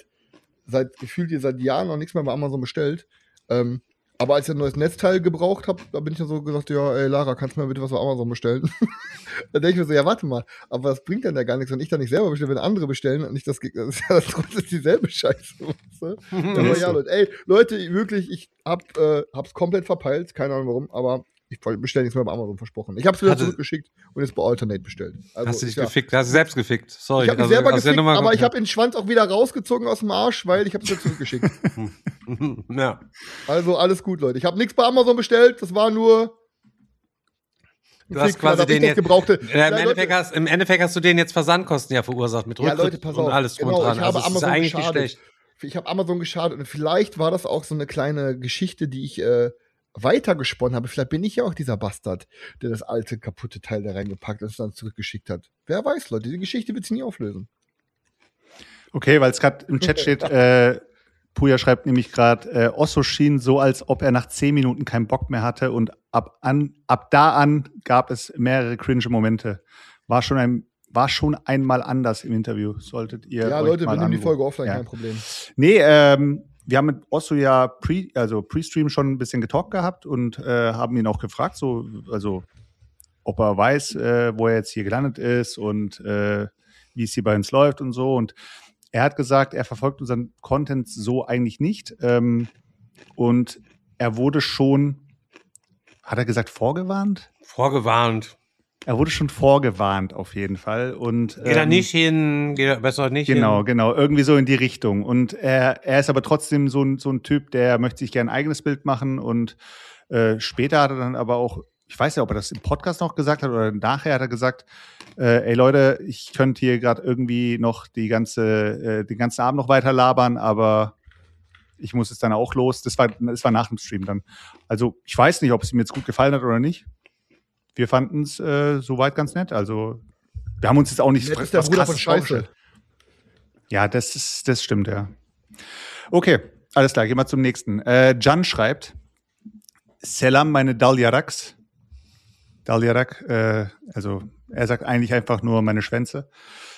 Jahren noch nichts mehr bei Amazon bestellt. Aber als ich ein neues Netzteil gebraucht habe, da bin ich dann so gesagt, ja, ey Lara, kannst du mir bitte was bei Amazon bestellen? Da denke ich mir so, ja, warte mal, aber das bringt dann ja gar nichts, wenn ich dann nicht selber bestelle, wenn andere bestellen und nicht das ist ja trotzdem dieselbe Scheiße. Weißt du? Aber ja, Leute, wirklich, ich hab's komplett verpeilt, keine Ahnung warum, aber ich bestelle nichts mehr bei Amazon, versprochen. Ich hab's wieder zurückgeschickt und jetzt bei Alternate bestellt. Also, hast du dich gefickt? Hast du selbst gefickt? Sorry. Ich hab mich selber gefickt, aber ich habe den Schwanz auch wieder rausgezogen aus dem Arsch, weil ich hab's wieder zurückgeschickt. Ja. Also alles gut, Leute. Ich habe nichts bei Amazon bestellt, das war nur du hast quasi den jetzt gebrauchte. Im Endeffekt hast du den jetzt Versandkosten ja verursacht mit Rücktritt Leute, pass auf. und alles drum und dran. Ich habe also, Amazon eigentlich geschadet. nicht schlecht. Ich habe Amazon geschadet und vielleicht war das auch so eine kleine Geschichte, die ich weitergesponnen habe. Vielleicht bin ich ja auch dieser Bastard, der das alte, kaputte Teil da reingepackt und es dann zurückgeschickt hat. Wer weiß, Leute, die Geschichte wird sich nie auflösen. Okay, weil es gerade im Chat steht, Puja schreibt nämlich gerade, Osso schien so, als ob er nach 10 Minuten keinen Bock mehr hatte und ab da an gab es mehrere cringe Momente. War schon einmal anders im Interview, solltet ihr ja, euch Leute, mal wir nehmen die angucken. Folge offline, kein Problem. Nee, wir haben mit Osso ja Pre-Stream schon ein bisschen getalkt gehabt und haben ihn auch gefragt, ob er weiß, wo er jetzt hier gelandet ist und wie es hier bei uns läuft und so. Und er hat gesagt, er verfolgt unseren Content so eigentlich nicht. Und er wurde schon, hat er gesagt, vorgewarnt? Vorgewarnt. Er wurde schon vorgewarnt, auf jeden Fall. Und, geht er nicht hin, geht er besser nicht hin. Genau, irgendwie so in die Richtung. Und er ist aber trotzdem so ein Typ, der möchte sich gerne ein eigenes Bild machen. Und später hat er dann aber auch, ich weiß ja, ob er das im Podcast noch gesagt hat oder nachher hat er gesagt, ey Leute, ich könnte hier gerade irgendwie noch den ganzen Abend noch weiter labern, aber ich muss jetzt dann auch los. Das war nach dem Stream dann. Also ich weiß nicht, ob es ihm jetzt gut gefallen hat oder nicht. Wir fanden es soweit ganz nett. Also wir haben uns jetzt auch nicht Nett ist der Bruder von Scheiße. Ja, das stimmt, ja. Okay, alles klar, gehen wir zum nächsten. Can schreibt, Selam meine Daljaraks. Daljarak, also er sagt eigentlich einfach nur meine Schwänze.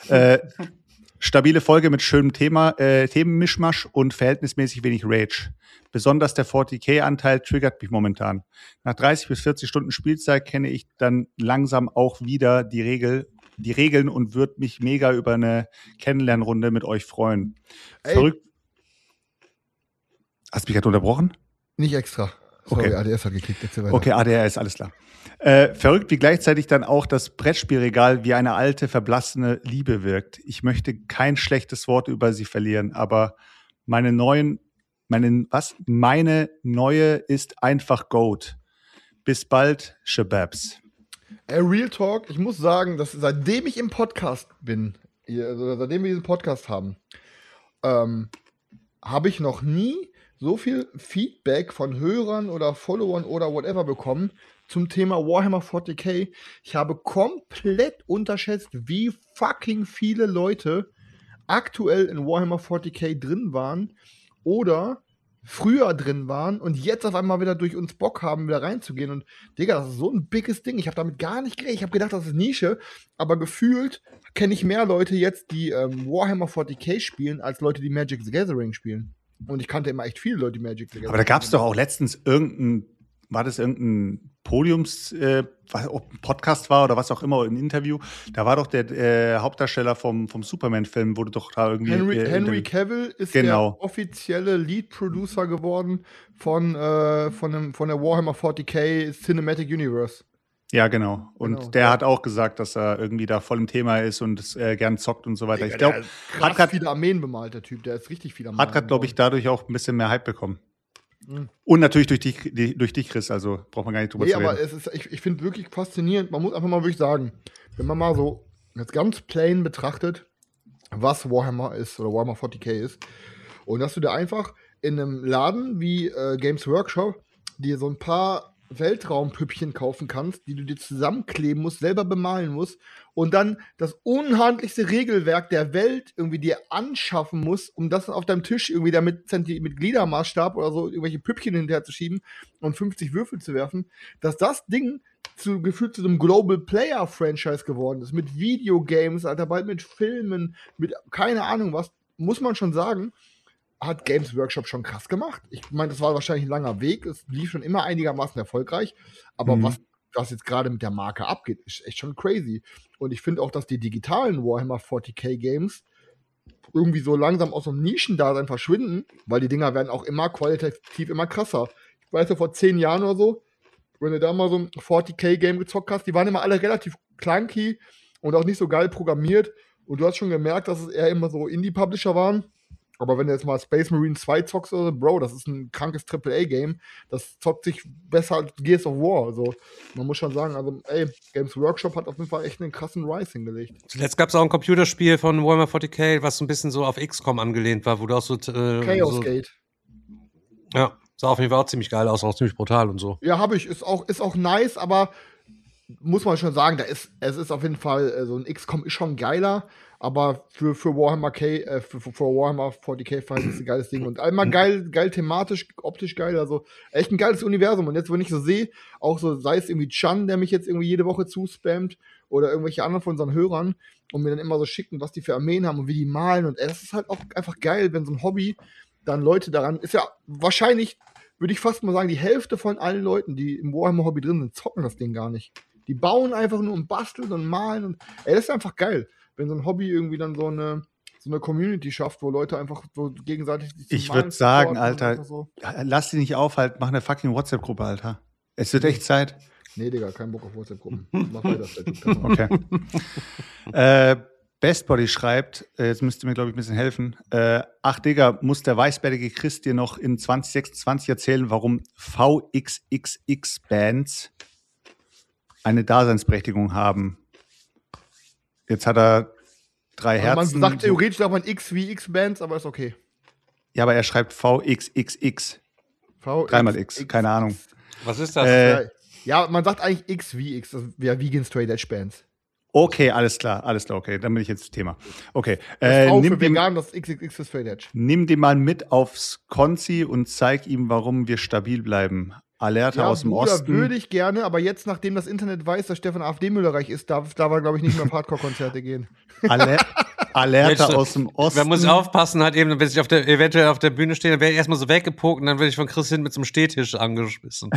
Stabile Folge mit schönem Themenmischmasch und verhältnismäßig wenig Rage. Besonders der 40k-Anteil triggert mich momentan. Nach 30 bis 40 Stunden Spielzeit kenne ich dann langsam auch wieder die Regeln und würde mich mega über eine Kennenlernrunde mit euch freuen. Verrückt. Hast du mich gerade unterbrochen? Nicht extra. Sorry, okay. ADS hat gekickt. Okay, ADS, alles klar. Verrückt, wie gleichzeitig dann auch das Brettspielregal wie eine alte, verblassene Liebe wirkt. Ich möchte kein schlechtes Wort über sie verlieren, aber meine neue ist einfach Goat. Bis bald, Shababs. Real Talk, ich muss sagen, dass seitdem ich im Podcast bin, seitdem wir diesen Podcast haben, habe ich noch nie so viel Feedback von Hörern oder Followern oder whatever bekommen, zum Thema Warhammer 40k. Ich habe komplett unterschätzt, wie fucking viele Leute aktuell in Warhammer 40k drin waren oder früher drin waren und jetzt auf einmal wieder durch uns Bock haben, wieder reinzugehen. Und Digga, das ist so ein biges Ding. Ich habe damit gar nicht geredet. Ich habe gedacht, das ist Nische, aber gefühlt kenne ich mehr Leute jetzt, die Warhammer 40k spielen, als Leute, die Magic the Gathering spielen. Und ich kannte immer echt viele Leute, die Magic the Gathering Aber da gab es doch auch letztens irgendein Podiums, ob ein Podcast war oder was auch immer, ein Interview. Da war doch der Hauptdarsteller vom Superman-Film, wurde doch da irgendwie. Henry Cavill ist der offizielle Lead-Producer geworden von der Warhammer 40k Cinematic Universe. Ja, genau. Und der hat auch gesagt, dass er irgendwie da voll im Thema ist und es gern zockt und so weiter. Ich glaube, hat gerade viele Armeen bemalt, der Typ. Der ist richtig viel am Malen. Hat gerade, glaube ich, dadurch auch ein bisschen mehr Hype bekommen. Und natürlich durch dich, Chris, also braucht man gar nicht drüber zu reden. Aber ich finde wirklich faszinierend, man muss einfach mal wirklich sagen, wenn man mal so jetzt ganz plain betrachtet, was Warhammer ist oder Warhammer 40k ist, und dass du da einfach in einem Laden wie Games Workshop dir so ein paar Weltraumpüppchen kaufen kannst, die du dir zusammenkleben musst, selber bemalen musst und dann das unhandlichste Regelwerk der Welt irgendwie dir anschaffen musst, um das auf deinem Tisch irgendwie da mit Gliedermaßstab oder so irgendwelche Püppchen hinterher zu schieben und 50 Würfel zu werfen, dass das Ding gefühlt zu einem Global Player Franchise geworden ist, mit Videogames, Alter, bald mit Filmen, mit keine Ahnung was, muss man schon sagen, hat Games Workshop schon krass gemacht. Ich meine, das war wahrscheinlich ein langer Weg. Es lief schon immer einigermaßen erfolgreich. Aber was jetzt gerade mit der Marke abgeht, ist echt schon crazy. Und ich finde auch, dass die digitalen Warhammer 40k Games irgendwie so langsam aus dem Nischendasein verschwinden, weil die Dinger werden auch immer qualitativ immer krasser. Ich weiß ja, vor 10 Jahren oder so, wenn du da mal so ein 40k Game gezockt hast, die waren immer alle relativ clunky und auch nicht so geil programmiert. Und du hast schon gemerkt, dass es eher immer so Indie-Publisher waren. Aber wenn du jetzt mal Space Marine 2 zockst, oder so, Bro, das ist ein krankes AAA-Game. Das zockt sich besser als Gears of War. Also, man muss schon sagen, also, Games Workshop hat auf jeden Fall echt einen krassen Rise hingelegt. Zuletzt gab es auch ein Computerspiel von Warhammer 40k, was so ein bisschen so auf XCOM angelehnt war, wo du auch so Chaos Gate. Ja, sah auf jeden Fall auch ziemlich geil aus, auch ziemlich brutal und so. Ja, habe ich. Ist auch nice, aber muss man schon sagen, es ist auf jeden Fall, so ein XCOM ist schon geiler, aber für Warhammer für Warhammer 40k Verhältnis ist ein geiles Ding und einmal geil thematisch, optisch geil, also echt ein geiles Universum. Und jetzt, wenn ich so sehe, auch so, sei es irgendwie Chan, der mich jetzt irgendwie jede Woche zuspammt oder irgendwelche anderen von unseren Hörern und mir dann immer so schicken, was die für Armeen haben und wie die malen und das ist halt auch einfach geil, wenn so ein Hobby dann Leute daran, ist ja wahrscheinlich, würde ich fast mal sagen, die Hälfte von allen Leuten, die im Warhammer-Hobby drin sind, zocken das Ding gar nicht. Die bauen einfach nur und basteln und malen und das ist einfach geil, wenn so ein Hobby irgendwie dann so eine Community schafft, wo Leute einfach so gegenseitig Ich würde sagen, Alter, so. Lass dich nicht aufhalten, mach eine fucking WhatsApp-Gruppe, Alter. Es wird echt Zeit. Nee, Digga, kein Bock auf WhatsApp-Gruppen. Mach weiter. Okay. Bestbody schreibt, jetzt müsst ihr mir, glaube ich, ein bisschen helfen. Ach, Digga, muss der weißbärtige Chris dir noch in 2026 erzählen, warum VXXX-Bands eine Daseinsberechtigung haben. Jetzt hat er 3 Herzen. Man sagt theoretisch, sagt man X wie X-Bands, aber ist okay. Ja, aber er schreibt VXXX. 3 mal X, keine Ahnung. Was ist das? Ja, man sagt eigentlich X wie X, das wäre Vegan Straight Edge Bands. Okay, alles klar, okay, dann bin ich jetzt Thema. Okay. Für Vegan, das XXX ist Straight Edge. Nimm den mal mit aufs Konzi und zeig ihm, warum wir stabil bleiben. Alerta aus dem Osten. Würde ich gerne, aber jetzt, nachdem das Internet weiß, dass Stefan AfD-Müllerreich ist, darf wir, glaube ich, nicht mehr auf Hardcore-Konzerte gehen. Alerta aus dem Osten. Man muss aufpassen, halt eben, wenn ich eventuell auf der Bühne stehe, dann werde ich erstmal so weggepokt und dann werde ich von Chris hin mit so einem Stehtisch angeschmissen.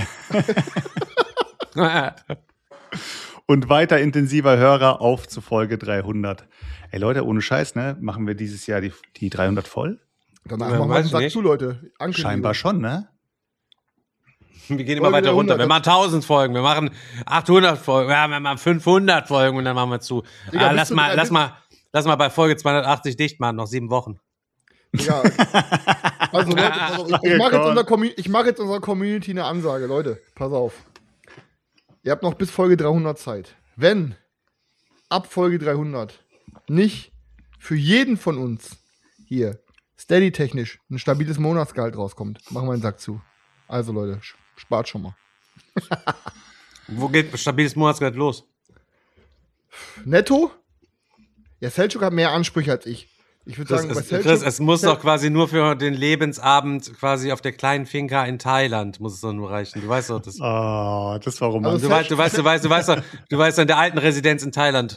Und weiter intensiver Hörer auf zu Folge 300. Ey Leute, ohne Scheiß, ne? Machen wir dieses Jahr die 300 voll? Danach machen wir einen Sack zu, Leute. Scheinbar schon, ne? Wir gehen immer weiter runter. Wir machen 1000 Folgen, wir machen 800 Folgen, wir machen 500 Folgen und dann machen wir zu. Digga, lass mal bei Folge 280 dicht machen, noch 7 Wochen. Ja. Also Leute, ich mache jetzt unserer Community eine Ansage. Leute, pass auf. Ihr habt noch bis Folge 300 Zeit. Wenn ab Folge 300 nicht für jeden von uns hier steady-technisch ein stabiles Monatsgehalt rauskommt, machen wir einen Sack zu. Also Leute, spart schon mal. Wo geht stabiles Monatsgehalt los? Netto? Ja, Selçuk hat mehr Ansprüche als ich. Ich würde sagen, bei Selçuk... Chris, es muss doch quasi nur für den Lebensabend quasi auf der kleinen Finca in Thailand muss es doch nur reichen. Du weißt doch das. Oh, das war romantisch. Du weißt in der alten Residenz in Thailand.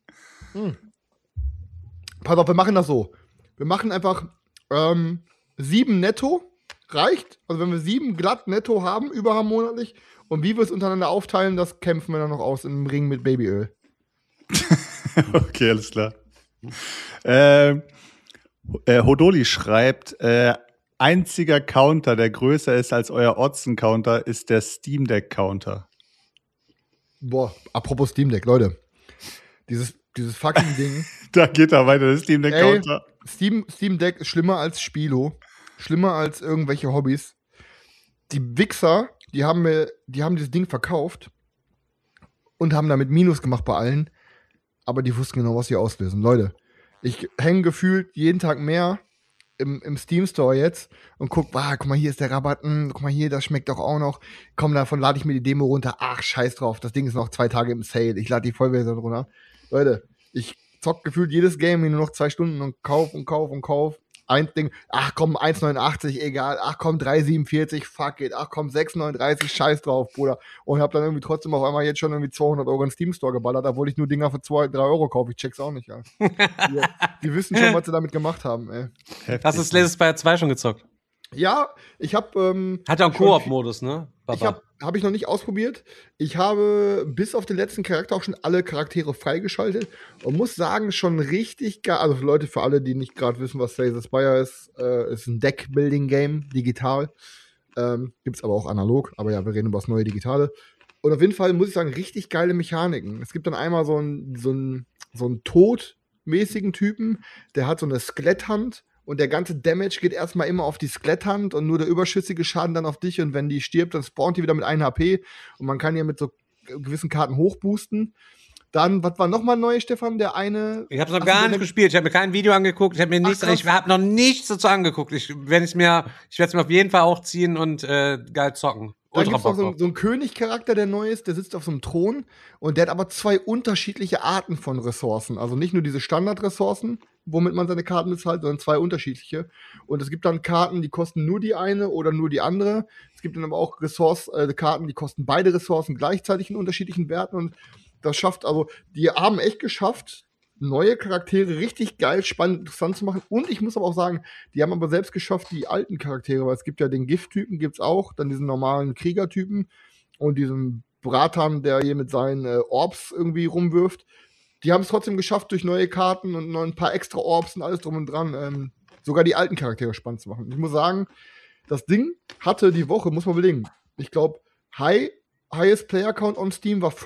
Pass auf, wir machen das so. Wir machen einfach 7 netto, reicht. Also wenn wir 7 glatt netto haben, monatlich, und wie wir es untereinander aufteilen, das kämpfen wir dann noch aus im Ring mit Babyöl. Okay, alles klar. Hodoli schreibt, einziger Counter, der größer ist als euer Otzen-Counter, ist der Steam Deck-Counter. Boah, apropos Steam Deck, Leute. Dieses fucking Ding. Da geht er weiter, der Steam Deck-Counter. Steam Deck ist schlimmer als Spielo. Schlimmer als irgendwelche Hobbys. Die Wichser, die haben dieses Ding verkauft und haben damit Minus gemacht bei allen. Aber die wussten genau, was sie auslösen. Leute, ich hänge gefühlt jeden Tag mehr im Steam Store jetzt und guck mal, hier ist der Rabatt, guck mal hier, das schmeckt doch auch noch. Komm, davon lade ich mir die Demo runter. Ach, scheiß drauf, das Ding ist noch 2 Tage im Sale. Ich lade die Vollversion runter. Leute, ich zock gefühlt jedes Game nur noch 2 Stunden und kauf. Ein Ding, ach komm, 1,89, egal, ach komm, 3,47, fuck it, ach komm, 6,39, scheiß drauf, Bruder. Und hab dann irgendwie trotzdem auf einmal jetzt schon irgendwie 200 Euro in Steam Store geballert, obwohl ich nur Dinger für 2, 3 Euro kaufe. Ich check's auch nicht, ja. Die wissen schon, was sie damit gemacht haben, ey. Heftig. Hast du Slay Spire 2 schon gezockt? Ja, ich hab hat ja einen Koop-Modus, ne? Hab ich noch nicht ausprobiert. Ich habe bis auf den letzten Charakter auch schon alle Charaktere freigeschaltet und muss sagen, schon richtig geil. Also für alle, die nicht gerade wissen, was Slay the Spire ist ein Deck-Building-Game, digital. Gibt's aber auch analog, aber ja, wir reden über das neue Digitale. Und auf jeden Fall muss ich sagen, richtig geile Mechaniken. Es gibt dann einmal so einen todmäßigen Typen, der hat so eine Skeletthand. Und der ganze Damage geht erstmal immer auf die Skeletthand und nur der überschüssige Schaden dann auf dich. Und wenn die stirbt, dann spawnt die wieder mit 1 HP. Und man kann ja mit so gewissen Karten hochboosten. Dann, was war nochmal neu, Stefan? Der eine. Ich hab's noch gar nicht gespielt. Ich habe mir kein Video angeguckt. Ich habe noch nichts dazu angeguckt. Ich werde es mir auf jeden Fall auch ziehen und geil zocken. Da gibt es noch so einen König-Charakter, der neu ist, der sitzt auf so einem Thron und der hat aber 2 unterschiedliche Arten von Ressourcen. Also nicht nur diese Standard-Ressourcen, womit man seine Karten bezahlt, sondern 2 unterschiedliche. Und es gibt dann Karten, die kosten nur die eine oder nur die andere. Es gibt dann aber auch Karten, die kosten beide Ressourcen gleichzeitig in unterschiedlichen Werten. Und das schafft, also die haben echt geschafft, neue Charaktere richtig geil, spannend, interessant zu machen. Und ich muss aber auch sagen, die haben aber selbst geschafft, die alten Charaktere, weil es gibt ja den Gift-Typen, gibt's auch, dann diesen normalen Krieger-Typen und diesen Bratan, der hier mit seinen Orbs irgendwie rumwirft. Die haben es trotzdem geschafft, durch neue Karten und noch ein paar extra Orbs und alles drum und dran, sogar die alten Charaktere spannend zu machen. Ich muss sagen, das Ding hatte die Woche, muss man belegen, ich glaube, Highest Player Count on Steam war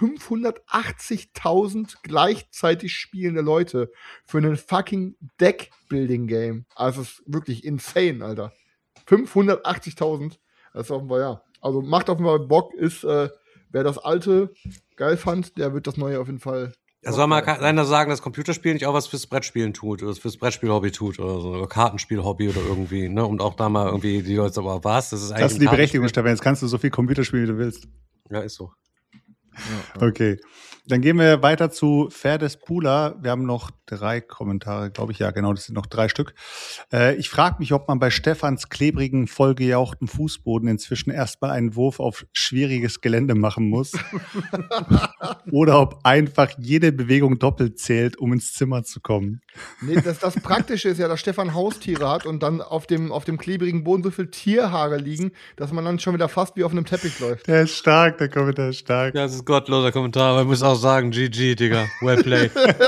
580.000 gleichzeitig spielende Leute für einen fucking Deck-Building-Game. Also es ist wirklich insane, Alter. 580.000. Das ist offenbar, ja. Also macht offenbar Bock, wer das alte geil fand, der wird das neue auf jeden Fall. Soll mal einer sagen, dass Computerspiel nicht auch was fürs Brettspielen tut oder fürs Brettspiel-Hobby tut oder so, oder Kartenspiel-Hobby oder irgendwie, ne? Und auch da mal irgendwie die Leute, aber was? Das ist eigentlich. Das ist die Berechtigung, Stefan. Jetzt kannst du so viel Computer spielen, wie du willst. Ja, ist so. Ja. Okay. Dann gehen wir weiter zu Ferdes Pula. Wir haben noch 3 Kommentare, glaube ich. Ja, genau, das sind noch 3 Stück. Ich frage mich, ob man bei Stefans klebrigen, vollgejauchten Fußboden inzwischen erstmal einen Wurf auf schwieriges Gelände machen muss. Oder ob einfach jede Bewegung doppelt zählt, um ins Zimmer zu kommen. Nee, das Praktische ist ja, dass Stefan Haustiere hat und dann auf dem klebrigen Boden so viel Tierhaare liegen, dass man dann schon wieder fast wie auf einem Teppich läuft. Der ist stark, der Kommentar ist stark. Ja, das ist gottloser Kommentar, aber ich muss auch sagen, GG, Digga. Well played.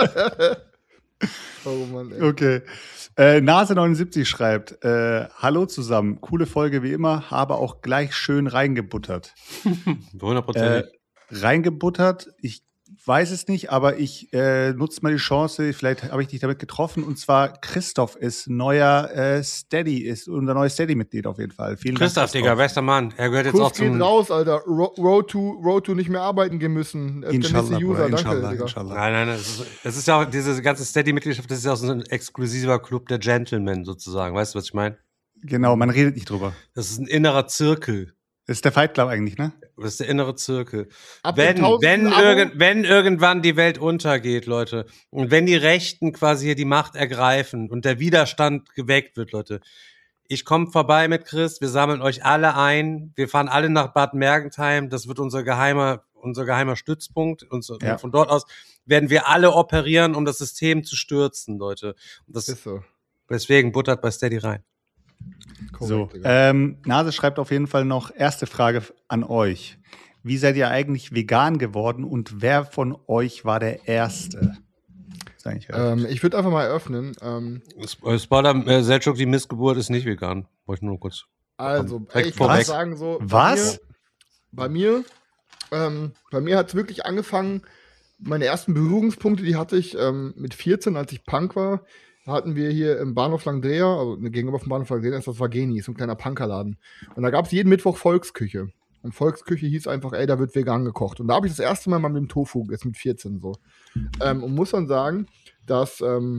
Oh Mann, ey. Okay. Nase79 schreibt, hallo zusammen, coole Folge wie immer, habe auch gleich schön reingebuttert. 100%. Reingebuttert, ich weiß es nicht, aber ich nutze mal die Chance, vielleicht habe ich dich damit getroffen, und zwar Christoph ist unser neues Steady-Mitglied auf jeden Fall. Vielen Dank, Christoph, Digga, bester Mann. Er gehört jetzt Kuss auch zum... geht raus, Alter. Road to nicht mehr arbeiten gehen müssen. Inshallah, User, Inshallah, danke, Digga. Inshallah. Nein, das ist ja auch, diese ganze Steady-Mitgliedschaft, das ist ja auch so ein exklusiver Club der Gentlemen sozusagen. Weißt du, was ich meine? Genau, man redet nicht drüber. Das ist ein innerer Zirkel. Das ist der Fight Club eigentlich, ne? Das ist der innere Zirkel. Ab dem 1000. Wenn irgendwann die Welt untergeht, Leute, und wenn die Rechten quasi hier die Macht ergreifen und der Widerstand geweckt wird, Leute, ich komme vorbei mit Chris, wir sammeln euch alle ein, wir fahren alle nach Bad Mergentheim, das wird unser geheimer Stützpunkt. Und von dort aus werden wir alle operieren, um das System zu stürzen, Leute. Und das Ist so. deswegen buttert bei Steady rein. So, Korrekt, Nase schreibt auf jeden Fall noch, erste Frage an euch. Wie seid ihr eigentlich vegan geworden und wer von euch war der Erste? Ist eigentlich ich würde einfach mal eröffnen. Spoiler, Selchuk, die Missgeburt ist nicht vegan. Wollte ich nur kurz. Also, Direkt ich muss vorweg. sagen, so. Was? Bei mir hat es wirklich angefangen, meine ersten Berührungspunkte, die hatte ich mit 14, als ich Punk war. Da hatten wir hier im Bahnhof Langdrea, also gegenüber vom Bahnhof Langdrea, ist das Vageni, so ein kleiner Punkerladen. Und da gab es jeden Mittwoch Volksküche. Und Volksküche hieß einfach, ey, da wird vegan gekocht. Und da habe ich das erste Mal mit dem Tofu gegessen, mit 14 so. Und muss dann sagen, dass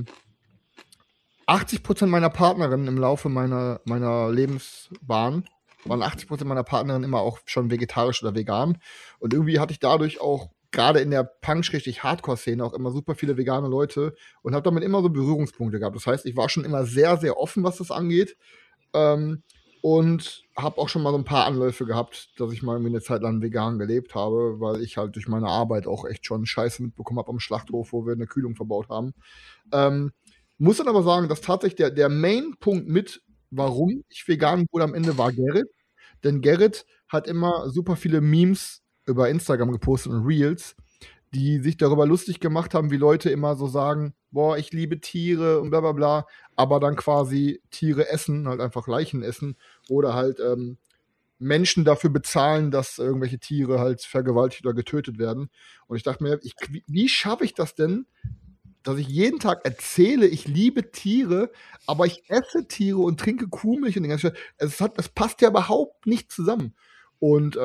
80% meiner Partnerinnen im Laufe meiner Lebensbahn waren 80% meiner Partnerinnen immer auch schon vegetarisch oder vegan. Und irgendwie hatte ich dadurch auch gerade in der Punk-Hardcore-Szene auch immer super viele vegane Leute und habe damit immer so Berührungspunkte gehabt. Das heißt, ich war schon immer sehr, sehr offen, was das angeht. Und habe auch schon mal so ein paar Anläufe gehabt, dass ich mal irgendwie eine Zeit lang vegan gelebt habe, weil ich halt durch meine Arbeit auch echt schon Scheiße mitbekommen habe am Schlachthof, wo wir eine Kühlung verbaut haben. Muss dann aber sagen, dass tatsächlich der Main-Punkt mit, warum ich vegan wurde am Ende, war Gerrit. Denn Gerrit hat immer super viele Memes über Instagram gepostet und Reels, die sich darüber lustig gemacht haben, wie Leute immer so sagen, boah, ich liebe Tiere und bla bla bla, aber dann quasi Tiere essen, halt einfach Leichen essen oder halt Menschen dafür bezahlen, dass irgendwelche Tiere halt vergewaltigt oder getötet werden. Und ich dachte mir, wie schaffe ich das denn, dass ich jeden Tag erzähle, ich liebe Tiere, aber ich esse Tiere und trinke Kuhmilch und den ganzen Scheiß. Es passt ja überhaupt nicht zusammen. Und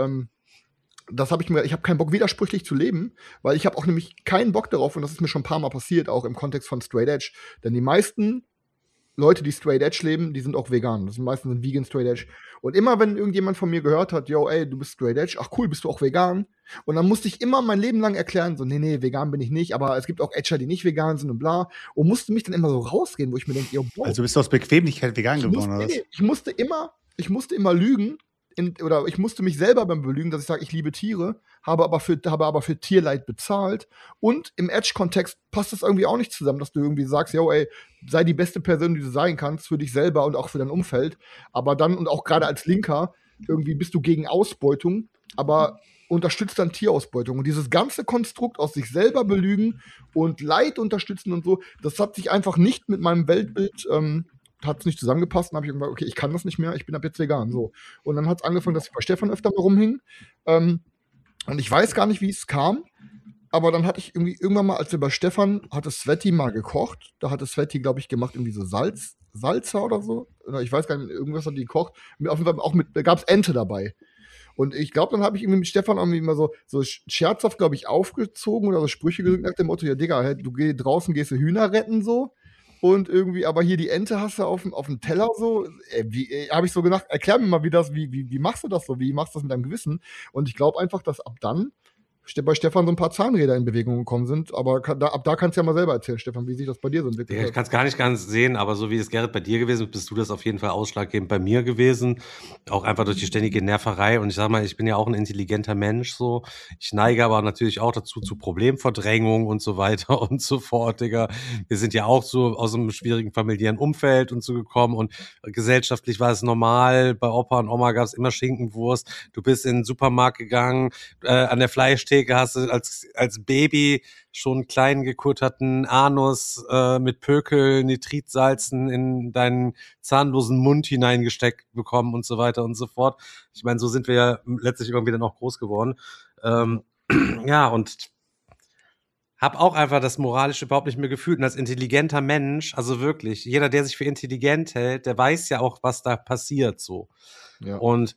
das habe ich habe keinen Bock, widersprüchlich zu leben, weil ich habe auch nämlich keinen Bock darauf, und das ist mir schon ein paar Mal passiert, auch im Kontext von Straight Edge, denn die meisten Leute, die Straight Edge leben, die sind auch vegan. Das sind meistens vegan Straight Edge. Und immer, wenn irgendjemand von mir gehört hat, yo, ey, du bist Straight Edge, ach cool, bist du auch vegan? Und dann musste ich immer mein Leben lang erklären, so, nee, vegan bin ich nicht, aber es gibt auch Edger, die nicht vegan sind und bla. Und musste mich dann immer so rausgehen, wo ich mir denke, yo, boah. Also bist du aus Bequemlichkeit vegan geworden, oder was? Nee, ich musste immer lügen, oder ich musste mich selber beim belügen, dass ich sage, ich liebe Tiere, habe aber für Tierleid bezahlt. Und im Edge-Kontext passt das irgendwie auch nicht zusammen, dass du irgendwie sagst, yo, ey, sei die beste Person, die du sein kannst, für dich selber und auch für dein Umfeld. Aber dann, und auch gerade als Linker, irgendwie bist du gegen Ausbeutung, aber unterstützt dann Tierausbeutung. Und dieses ganze Konstrukt aus sich selber belügen und Leid unterstützen und so, das hat sich einfach nicht mit meinem Weltbild hat es nicht zusammengepasst. Dann habe ich gesagt, okay, ich kann das nicht mehr, ich bin ab jetzt vegan. So. Und dann hat es angefangen, dass ich bei Stefan öfter mal rumhing. Und ich weiß gar nicht, wie es kam. Aber dann hatte ich irgendwann mal, als wir bei Stefan, hatte Sveti mal gekocht. Da hatte Sveti, glaube ich, gemacht irgendwie so Salsa oder so. Oder ich weiß gar nicht, irgendwas hat die gekocht. Auf jeden Fall auch da gab es Ente dabei. Und ich glaube, dann habe ich irgendwie mit Stefan irgendwie immer so scherzhaft, glaube ich, aufgezogen oder so Sprüche gedrückt nach dem Motto, ja, Digga, du draußen gehst du Hühner retten, so. Und irgendwie, aber hier die Ente hast du auf dem Teller so. Habe ich so gedacht, erklär mir mal, wie machst du das so? Wie machst du das mit deinem Gewissen? Und ich glaube einfach, dass ab dann bei Stefan so ein paar Zahnräder in Bewegung gekommen sind. Aber ab da kannst du ja mal selber erzählen, Stefan, wie sich das bei dir so entwickelt hat. Ich kann es gar nicht ganz sehen, aber so wie es Gerrit bei dir gewesen ist, bist du das auf jeden Fall ausschlaggebend bei mir gewesen. Auch einfach durch die ständige Nerverei. Und ich sag mal, ich bin ja auch ein intelligenter Mensch so. Ich neige aber natürlich auch dazu zu Problemverdrängung und so weiter und so fort, Digga. Wir sind ja auch so aus einem schwierigen familiären Umfeld und so gekommen und gesellschaftlich war es normal. Bei Opa und Oma gab es immer Schinkenwurst. Du bist in den Supermarkt gegangen, an der Fleischtheke hast du als Baby schon einen kleinen gekutterten Anus mit Pökel, Nitritsalzen in deinen zahnlosen Mund hineingesteckt bekommen und so weiter und so fort. Ich meine, so sind wir ja letztlich irgendwie dann auch groß geworden. Ja, und hab auch einfach das Moralische überhaupt nicht mehr gefühlt. Und als intelligenter Mensch, also wirklich, jeder, der sich für intelligent hält, der weiß ja auch, was da passiert so. Ja. Und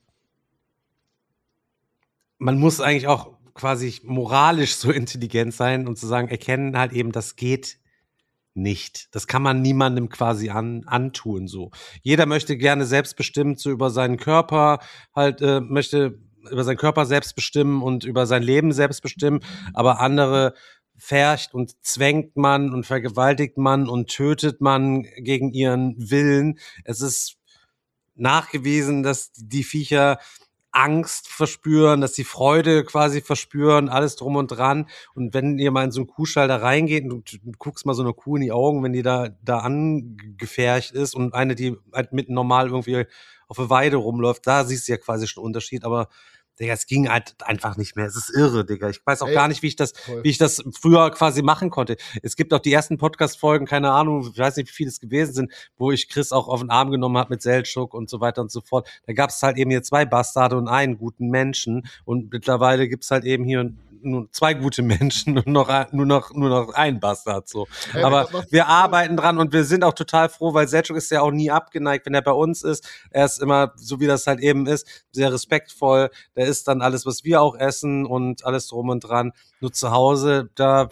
man muss eigentlich auch quasi moralisch so intelligent sein und zu sagen, erkennen halt eben, das geht nicht. Das kann man niemandem quasi antun, so. Jeder möchte gerne selbstbestimmt so über seinen Körper möchte über seinen Körper selbst bestimmen und über sein Leben selbst bestimmen, aber andere pfercht und zwängt man und vergewaltigt man und tötet man gegen ihren Willen. Es ist nachgewiesen, dass die Viecher Angst verspüren, dass sie Freude quasi verspüren, alles drum und dran. Und wenn ihr mal in so einen Kuhstall da reingeht und du guckst mal so eine Kuh in die Augen, wenn die da angepfercht ist und eine, die halt mit normal irgendwie auf der Weide rumläuft, da siehst du ja quasi schon einen Unterschied, aber Digga, es ging halt einfach nicht mehr. Es ist irre, Digga. Ich weiß auch gar nicht, wie ich das früher quasi machen konnte. Es gibt auch die ersten Podcast-Folgen, keine Ahnung, ich weiß nicht, wie viele es gewesen sind, wo ich Chris auch auf den Arm genommen habe mit Selçuk und so weiter und so fort. Da gab es halt eben hier 2 Bastarde und einen guten Menschen. Und mittlerweile gibt's halt eben hier nur 2 gute Menschen und nur noch ein Bastard, so. Aber wir arbeiten dran und wir sind auch total froh, weil Selçuk ist ja auch nie abgeneigt, wenn er bei uns ist. Er ist immer, so wie das halt eben ist, sehr respektvoll. Der isst dann alles, was wir auch essen und alles drum und dran. Nur zu Hause, da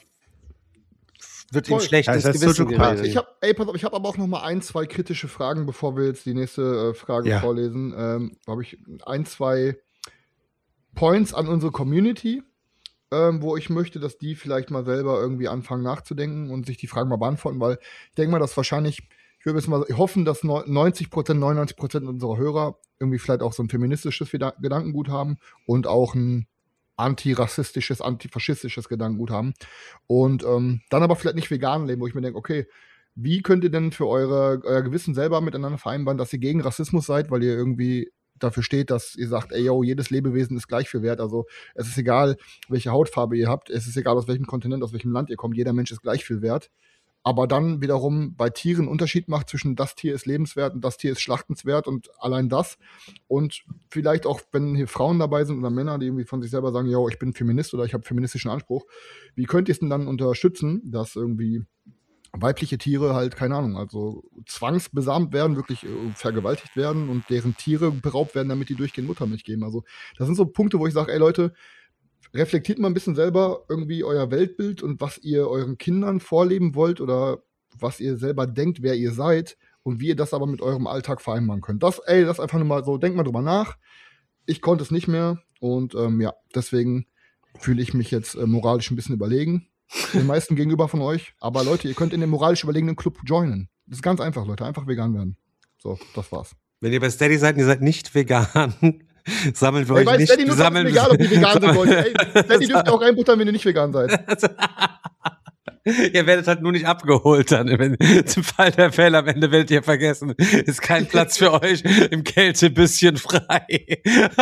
wird ihm schlecht ins Gewissen geredet. Ich habe aber auch noch mal 1, 2 kritische Fragen, bevor wir jetzt die nächste Frage vorlesen. Habe ich 1, 2 Points an unsere Community, wo ich möchte, dass die vielleicht mal selber irgendwie anfangen nachzudenken und sich die Fragen mal beantworten, weil ich denke mal, dass wahrscheinlich, ich würde jetzt mal hoffen, dass 99% unserer Hörer irgendwie vielleicht auch so ein feministisches Gedankengut haben und auch ein antirassistisches, antifaschistisches Gedankengut haben und dann aber vielleicht nicht vegan leben, wo ich mir denke, okay, wie könnt ihr denn für euer Gewissen selber miteinander vereinbaren, dass ihr gegen Rassismus seid, weil ihr irgendwie dafür steht, dass ihr sagt, ey, yo, jedes Lebewesen ist gleich viel wert. Also es ist egal, welche Hautfarbe ihr habt, es ist egal, aus welchem Kontinent, aus welchem Land ihr kommt, jeder Mensch ist gleich viel wert. Aber dann wiederum bei Tieren einen Unterschied macht zwischen das Tier ist lebenswert und das Tier ist schlachtenswert und allein das. Und vielleicht auch, wenn hier Frauen dabei sind oder Männer, die irgendwie von sich selber sagen, yo, ich bin Feminist oder ich habe feministischen Anspruch, wie könnt ihr es denn dann unterstützen, dass irgendwie weibliche Tiere halt, keine Ahnung, also zwangsbesamt werden, wirklich vergewaltigt werden und deren Tiere beraubt werden, damit die durchgehend Muttermilch geben. Also das sind so Punkte, wo ich sage, ey Leute, reflektiert mal ein bisschen selber irgendwie euer Weltbild und was ihr euren Kindern vorleben wollt oder was ihr selber denkt, wer ihr seid und wie ihr das aber mit eurem Alltag vereinbaren könnt. Das einfach nur mal so, denkt mal drüber nach. Ich konnte es nicht mehr und deswegen fühle ich mich jetzt moralisch ein bisschen überlegen. Den meisten gegenüber von euch. Aber Leute, ihr könnt in den moralisch überlegenen Club joinen. Das ist ganz einfach, Leute. Einfach vegan werden. So, das war's. Wenn ihr bei Steady seid und ihr seid nicht vegan, sammeln wir euch bei nicht. Steady ist es egal, ob ihr vegan sind wollt. Ey, Steady dürft ihr auch reinbuttern, wenn ihr nicht vegan seid. Ihr werdet halt nur nicht abgeholt dann. Zum Fall der Fälle am Ende werdet ihr vergessen. Ist kein Platz für euch im Kältebüsschen frei.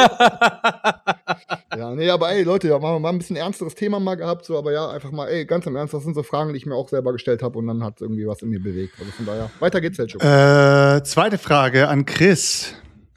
Ja, nee, aber ey, Leute, da haben wir mal ein bisschen ernsteres Thema mal gehabt, so, aber ja, einfach mal, ey, ganz im Ernst, das sind so Fragen, die ich mir auch selber gestellt habe und dann hat irgendwie was in mir bewegt. Also von daher, weiter geht's jetzt schon. Zweite Frage an Chris.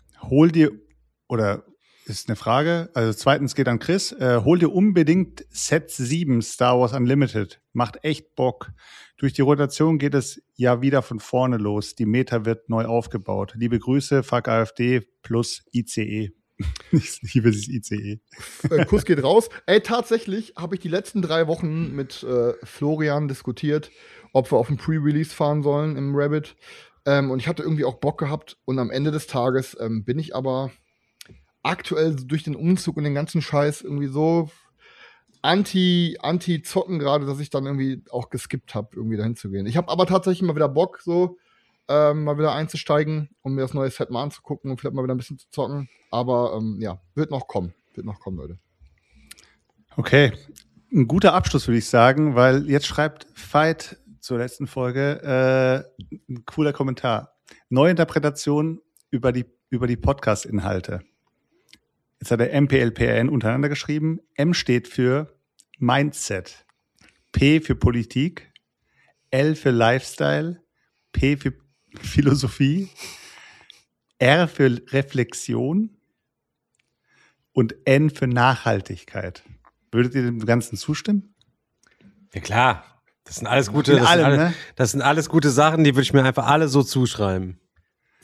Ist eine Frage, also zweitens geht an Chris, hol dir unbedingt Set 7 Star Wars Unlimited. Macht echt Bock. Durch die Rotation geht es ja wieder von vorne los. Die Meta wird neu aufgebaut. Liebe Grüße, fuck AfD plus ICE. Ich liebe dieses ICE. Kuss geht raus. Ey, tatsächlich habe ich die letzten 3 Wochen mit Florian diskutiert, ob wir auf ein Pre-Release fahren sollen im Rabbit. Und ich hatte irgendwie auch Bock gehabt. Und am Ende des Tages bin ich aber aktuell durch den Umzug und den ganzen Scheiß irgendwie so anti-zocken gerade, dass ich dann irgendwie auch geskippt habe, irgendwie dahin zu gehen. Ich habe aber tatsächlich mal wieder Bock, so mal wieder einzusteigen, um mir das neue Set mal anzugucken und vielleicht mal wieder ein bisschen zu zocken. Aber wird noch kommen. Wird noch kommen, Leute. Okay, ein guter Abschluss, würde ich sagen, weil jetzt schreibt Veit zur letzten Folge ein cooler Kommentar. Neuinterpretation über die Podcast-Inhalte. Jetzt hat er MPLPRN untereinander geschrieben. M steht für Mindset, P für Politik, L für Lifestyle, P für Philosophie, R für Reflexion und N für Nachhaltigkeit. Würdet ihr dem Ganzen zustimmen? Ja klar, das sind alles gute Sachen, die würde ich mir einfach alle so zuschreiben.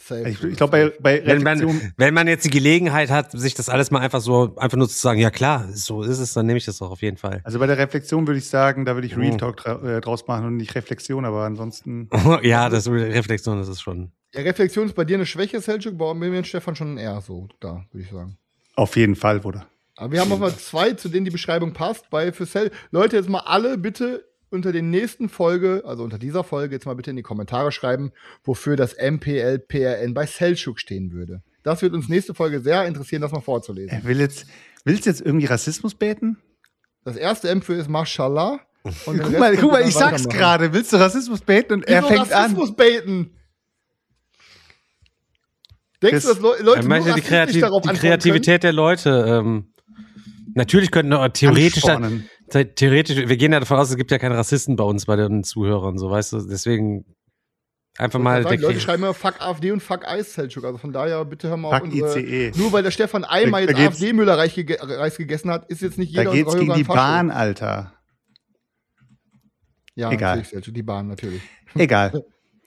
Safe. Ich glaube, bei Reflexion, Wenn man jetzt die Gelegenheit hat, sich das alles mal einfach nur zu sagen, ja klar, so ist es, dann nehme ich das auch auf jeden Fall. also bei der Reflexion würde ich sagen, da würde ich Real Talk draus machen und nicht Reflexion, aber ansonsten. Ja, das Reflexion, das ist schon. Ja, Reflexion ist bei dir eine Schwäche, Selçuk, bei mir und Stefan schon eher so da, würde ich sagen. Auf jeden Fall, Bruder. Aber wir haben auch mal 2, zu denen die Beschreibung passt. Leute, jetzt mal alle bitte unter den nächsten Folge, also unter dieser Folge, jetzt mal bitte in die Kommentare schreiben, wofür das MPLPRN bei Selçuk stehen würde. Das wird uns nächste Folge sehr interessieren, das mal vorzulesen. Willst du jetzt irgendwie Rassismus beten? Das erste M für ist Mashallah. Und den Guck Rest mal, könnt ihr ich dann sag's weitermachen. gerade. Willst du Rassismus beten? Und er Wieso fängt an. Rassismus baiten? Denkst du, dass Leute nur rassistisch darauf die antworten Kreativität der Leute. Natürlich könnten theoretisch, Anspornen. wir gehen ja davon aus, es gibt ja keine Rassisten bei uns, bei den Zuhörern, so weißt du, deswegen einfach können? mal. Die Leute schreiben immer Fuck AfD und Fuck Eis, Selçuk. Also von daher, bitte hör mal auf Fuck unsere. ICE. Nur weil der Stefan einmal Da jetzt geht's- AfD-Müller Reis gegessen hat, ist jetzt nicht jeder Da geht's unserer gegen Hörer die ein Fascho. Bahn, Alter. Ja, Egal. natürlich, Selçuk, die Bahn, natürlich. Egal.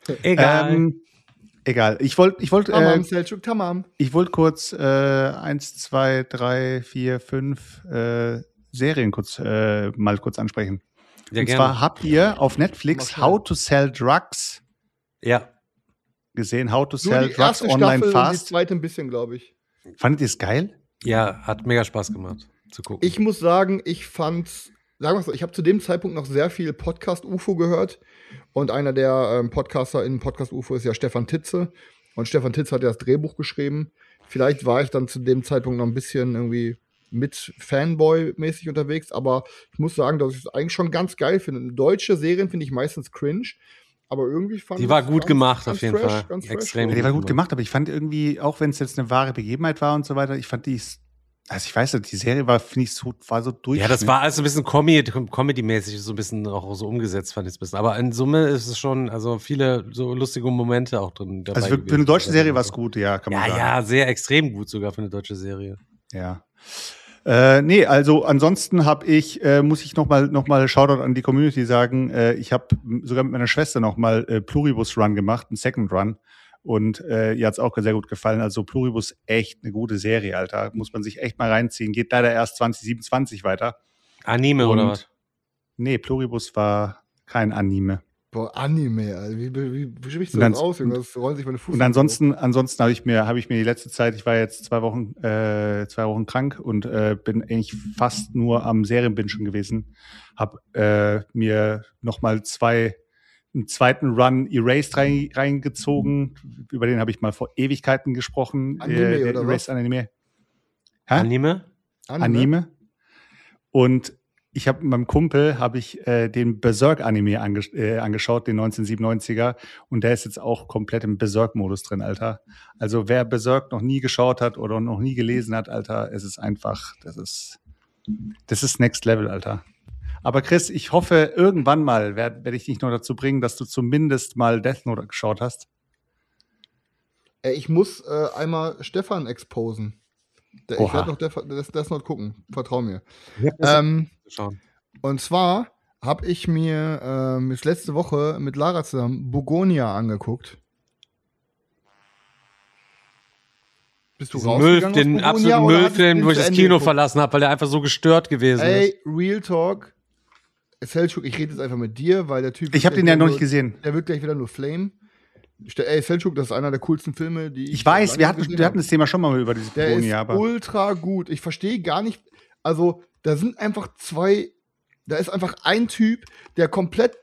Egal. Egal. Ich wollte Tamam, Selçuk, tamam. kurz 1, 2, 3, 4, 5 Serien mal kurz ansprechen. Ja, Und gerne. zwar habt ihr auf Netflix Mach mal. How to Sell Drugs Ja. gesehen. How to Nur Sell die Drugs erste Online Staffel und die Fast. zweite ein bisschen, glaube ich. Fandet ihr es geil? Ja, hat mega Spaß gemacht zu gucken. Ich muss sagen, ich fand's, sagen wir so, ich habe zu dem Zeitpunkt noch sehr viel Podcast-UFO gehört. Und einer der Podcaster in Podcast-UFO ist ja Stefan Titze. Und Stefan Titze hat ja das Drehbuch geschrieben. Vielleicht war ich dann zu dem Zeitpunkt noch ein bisschen irgendwie mit Fanboy-mäßig unterwegs. Aber ich muss sagen, dass ich es eigentlich schon ganz geil finde. Deutsche Serien finde ich meistens cringe. Aber irgendwie fand Die ich war es gut ganz- gemacht, ganz auf jeden fresh, Fall. ganz fresh. Extrem Ja, die war gut gut gemacht, aber ich fand irgendwie, auch wenn es jetzt eine wahre Begebenheit war und so weiter, ich fand also ich weiß nicht, die Serie war, finde ich, war so durch. Ja, das war alles ein bisschen Comedy-mäßig, so ein bisschen auch so umgesetzt, fand ich es ein bisschen. Aber in Summe ist es schon, also viele so lustige Momente auch drin dabei. Also für eine gewesen. deutsche Serie war es gut, ja, kann man Ja, sagen. ja, sehr extrem gut sogar für eine deutsche Serie. Ja. Nee, also ansonsten muss ich noch mal Shoutout an die Community sagen. Ich habe sogar mit meiner Schwester noch mal Pluribus Run gemacht, einen Second Run. Und ihr hat's auch sehr gut gefallen. Also Pluribus, echt eine gute Serie, Alter. Muss man sich echt mal reinziehen. Geht leider erst 2027 weiter. Anime oder was? Nee, Pluribus war kein Anime. Boah, Anime, Alter. Wie sprichst du Und dann- das aus, Junge? Das rollen sich meine Fuß. Und ansonsten habe ich mir die letzte Zeit, ich war jetzt 2 Wochen krank und bin eigentlich fast nur am Serienbingen gewesen. Hab mir noch mal einen zweiten Run Erased reingezogen. Über den habe ich mal vor Ewigkeiten gesprochen. Anime oder Erased was? Anime. Hä? Anime? Und ich habe mit meinem Kumpel den Berserk-Anime angeschaut, den 1997er. Und der ist jetzt auch komplett im Berserk-Modus drin, Alter. Also wer Berserk noch nie geschaut hat oder noch nie gelesen hat, Alter, es ist einfach, das ist Next Level, Alter. Aber Chris, ich hoffe, irgendwann mal werde ich dich noch dazu bringen, dass du zumindest mal Death Note geschaut hast. Ich muss einmal Stefan exposen. Ich Oha. werde noch das noch gucken. Vertrau mir. Schauen. Und zwar habe ich mir bis letzte Woche mit Lara zusammen Bugonia angeguckt. Bist du rausgegangen Den aus Bugonia, absoluten oder hattest du Müllfilm, den wo ich zu das Ende Kino geguckt? verlassen habe, weil der einfach so gestört gewesen ist. Ey, Real Talk. Selçuk, ich rede jetzt einfach mit dir, weil der Typ. Ich habe den ja noch nicht gesehen. Der wird gleich wieder nur Flame. Ey, Selçuk, das ist einer der coolsten Filme, die Ich weiß, seit wir langem hatten gesehen habe. das Thema schon mal über dieses Der Begonia, ist aber ultra gut. Ich verstehe gar nicht, also da sind einfach da ist einfach ein Typ, der komplett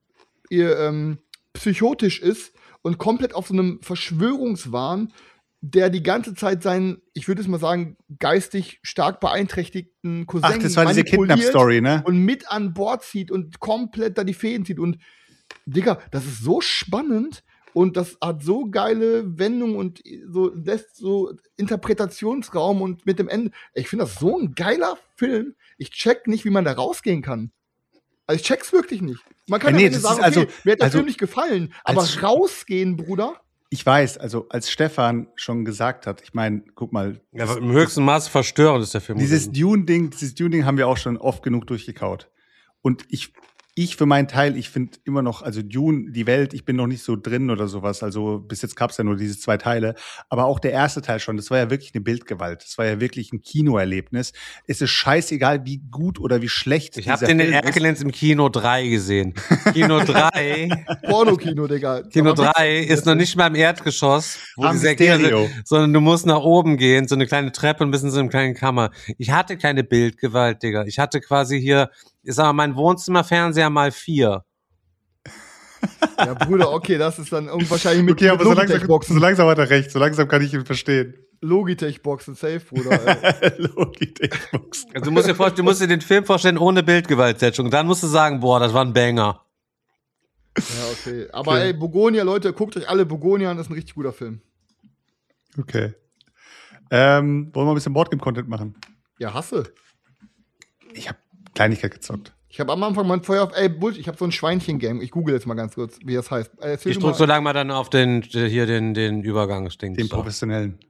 psychotisch ist und komplett auf so einem Verschwörungswahn, der die ganze Zeit seinen, ich würde es mal sagen, geistig stark beeinträchtigten Cousin ach, das war diese manipuliert Kidnap-Story, ne? und mit an Bord zieht und komplett da die Fäden zieht. Und Digga, das ist so spannend und das hat so geile Wendungen und so lässt so Interpretationsraum und mit dem Ende. Ich finde das so ein geiler Film. Ich check nicht, wie man da rausgehen kann. Also ich check's wirklich nicht. Man kann Ja, ja, nee, am Ende das ist sagen, okay, mir hat der also Film nicht gefallen, aber als- rausgehen, Bruder. Ich weiß, also als Stefan schon gesagt hat, ich meine, guck mal, Ja, aber im höchsten Maße verstörend ist der Film. dieses gewesen. Dune-Ding haben wir auch schon oft genug durchgekaut. Und ich Ich für meinen Teil, ich finde immer noch, also Dune, die Welt, ich bin noch nicht so drin oder sowas. Also bis jetzt gab es ja nur diese 2 Teile. Aber auch der erste Teil schon, das war ja wirklich eine Bildgewalt. Das war ja wirklich ein Kinoerlebnis. Es ist scheißegal, wie gut oder wie schlecht Ich habe den in Erkelenz im Kino 3 gesehen. Kino 3. Porno-Kino, Digga. Kino 3 ist noch nicht mal im Erdgeschoss, wo Am die sehr gerne, Stereo. sondern du musst nach oben gehen, so eine kleine Treppe und bist in so einer kleinen Kammer. Ich hatte keine Bildgewalt, Digga. Ich hatte quasi hier, ich sag mal, mein Wohnzimmerfernseher mal 4. Ja, Bruder, okay, das ist dann wahrscheinlich mit Okay, aber so Logitech-Boxen. langsam hat er recht. So langsam kann ich ihn verstehen. Logitech-Boxen, safe, Bruder. Ey. Logitech-Box. Also du musst dir den Film vorstellen ohne Bildgewaltsetzung. Dann musst du sagen, boah, das war ein Banger. Ja, okay. Aber ey, Begonia, Leute, guckt euch alle Begonia an, das ist ein richtig guter Film. Okay. Wollen wir ein bisschen Boardgame-Content machen? Ja, hasse. Ich habe Kleinigkeit gezockt. Ich habe am Anfang mein Feuer auf, ich habe so ein Schweinchen-Game. Ich google jetzt mal ganz kurz, wie das heißt. Ich drück so lange mal dann auf den Übergangsding. Den professionellen.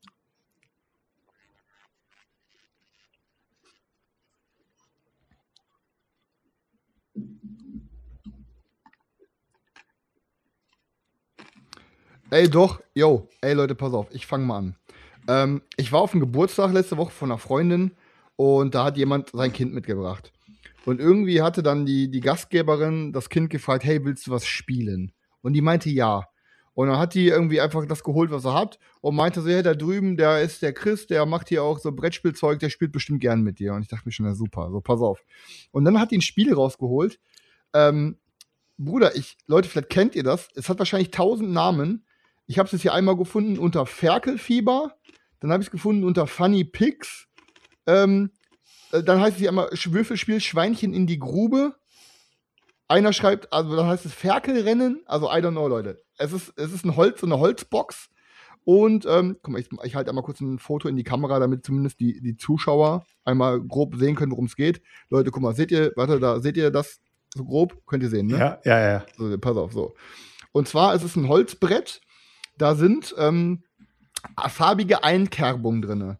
Ey, doch, Leute, pass auf, ich fange mal an. Ich war auf dem Geburtstag letzte Woche von einer Freundin und da hat jemand sein Kind mitgebracht. Und irgendwie hatte dann die Gastgeberin das Kind gefragt, hey, willst du was spielen? Und die meinte ja. Und dann hat die irgendwie einfach das geholt, was er hat und meinte so, hey, da drüben, der ist der Chris, der macht hier auch so Brettspielzeug, der spielt bestimmt gern mit dir. Und ich dachte mir schon, ja super, so pass auf. Und dann hat die ein Spiel rausgeholt. Bruder, Leute, vielleicht kennt ihr das. Es hat wahrscheinlich 1000 Namen. Ich habe es jetzt hier einmal gefunden unter Ferkelfieber. Dann habe ich es gefunden unter Funny Pigs. Dann heißt es hier einmal Würfelspiel Schweinchen in die Grube. Einer schreibt, also dann heißt es Ferkelrennen. Also I don't know, Leute. Es ist eine Holzbox. Und guck mal, ich halte einmal kurz ein Foto in die Kamera, damit zumindest die Zuschauer einmal grob sehen können, worum es geht. Leute, guck mal, seht ihr das so grob? Könnt ihr sehen, ne? Ja. So, pass auf, so. Und zwar ist es ein Holzbrett. Da sind farbige Einkerbungen drin.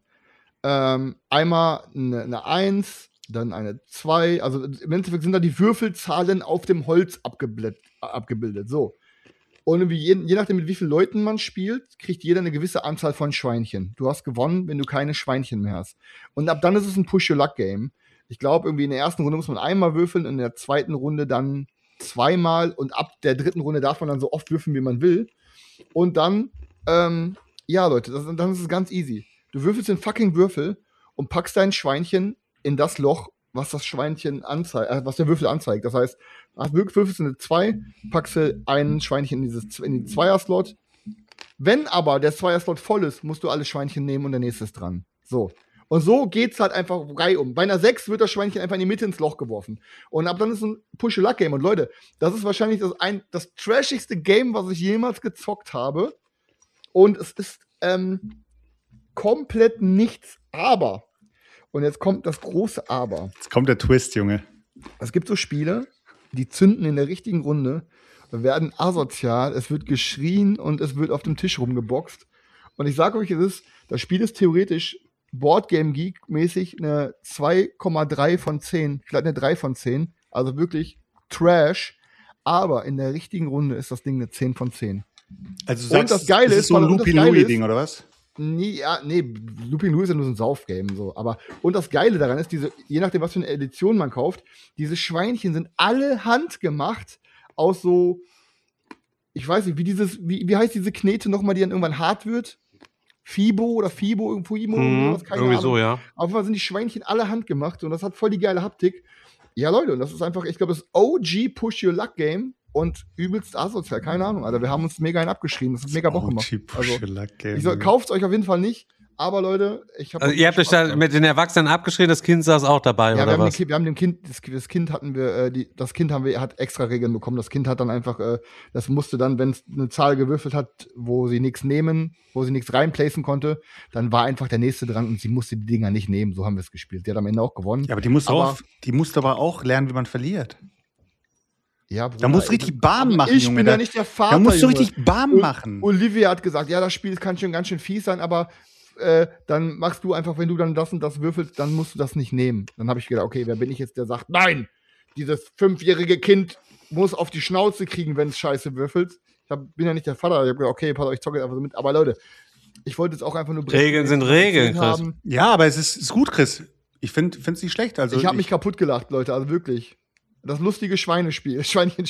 Einmal eine 1, dann eine 2. Also im Endeffekt sind da die Würfelzahlen auf dem Holz abgebildet. So. Und je nachdem, mit wie vielen Leuten man spielt, kriegt jeder eine gewisse Anzahl von Schweinchen. Du hast gewonnen, wenn du keine Schweinchen mehr hast. Und ab dann ist es ein Push-Your-Luck-Game. Ich glaube, irgendwie in der ersten Runde muss man einmal würfeln, in der zweiten Runde dann zweimal und ab der dritten Runde darf man dann so oft würfeln, wie man will. Und dann, ja, Leute, dann ist es ganz easy. Du würfelst den fucking Würfel und packst dein Schweinchen in das Loch, was das Schweinchen anzeigt, was der Würfel anzeigt. Das heißt, würfelst du eine 2, packst du ein Schweinchen in den Zweier-Slot. Wenn aber der Zweier-Slot voll ist, musst du alle Schweinchen nehmen und der nächste ist dran. So. Und so geht's halt einfach reihum. Bei einer 6 wird das Schweinchen einfach in die Mitte ins Loch geworfen. Und ab dann ist es ein Push-Your-Luck-Game. Und Leute, das ist wahrscheinlich das trashigste Game, was ich jemals gezockt habe. Und es ist komplett nichts, aber. Und jetzt kommt das große Aber. Jetzt kommt der Twist, Junge. Es gibt so Spiele, die zünden in der richtigen Runde, werden asozial, es wird geschrien und es wird auf dem Tisch rumgeboxt. Und ich sage euch, das Spiel ist theoretisch Boardgame Geek-mäßig eine 2,3 von 10, vielleicht eine 3 von 10. Also wirklich Trash. Aber in der richtigen Runde ist das Ding eine 10 von 10. Also du sagst, das Geile ist so ein Looping-Louis-Ding, oder was? Nee, Looping Louis ist ja nur so ein Saufgame. So. Und das Geile daran ist, je nachdem, was für eine Edition man kauft, diese Schweinchen sind alle handgemacht aus so, ich weiß nicht, wie heißt diese Knete nochmal, die dann irgendwann hart wird? Fibo, was, keine irgendwie Ahnung. so, ja. Auf jeden Fall sind die Schweinchen alle handgemacht und das hat voll die geile Haptik. Ja, Leute, und das ist einfach, ich glaube, das OG Push-Your-Luck-Game und übelst asozial. Keine Ahnung, Alter. Wir haben uns mega abgeschrieben. Das hat mega Bock gemacht. Also, kauft es euch auf jeden Fall nicht. Aber Leute, ihr habt euch da mit den Erwachsenen abgeschrieben, das Kind saß auch dabei, ja, oder was? Wir haben dem Kind, das Kind hat extra Regeln bekommen. Das Kind hat dann einfach, das musste dann, wenn es eine Zahl gewürfelt hat, wo sie nichts reinplacen konnte, dann war einfach der nächste dran und sie musste die Dinger nicht nehmen. So haben wir es gespielt. Die hat am Ende auch gewonnen. Ja, aber die musste aber auch lernen, wie man verliert. Ja, Bruder, da musst du richtig Barm machen, ich Junge. bin ja nicht der Vater, Da musst du Junge. richtig Barm machen. Olivia hat gesagt, ja, das Spiel kann schon ganz schön fies sein, aber dann machst du einfach, wenn du dann das und das würfelst, dann musst du das nicht nehmen. Dann habe ich gedacht, okay, wer bin ich jetzt, der sagt, nein, dieses 5-jährige Kind muss auf die Schnauze kriegen, wenn es scheiße würfelt. Bin ja nicht der Vater. Ich habe gedacht, okay, pass auf, ich zocke jetzt einfach so mit. Aber Leute, ich wollte jetzt auch einfach nur Regeln sind Regeln, Chris. haben. Ja, aber es ist gut, Chris. Ich finde es nicht schlecht. Also Ich habe mich kaputt gelacht, Leute, also wirklich. Das lustige Schweinenchenspiel.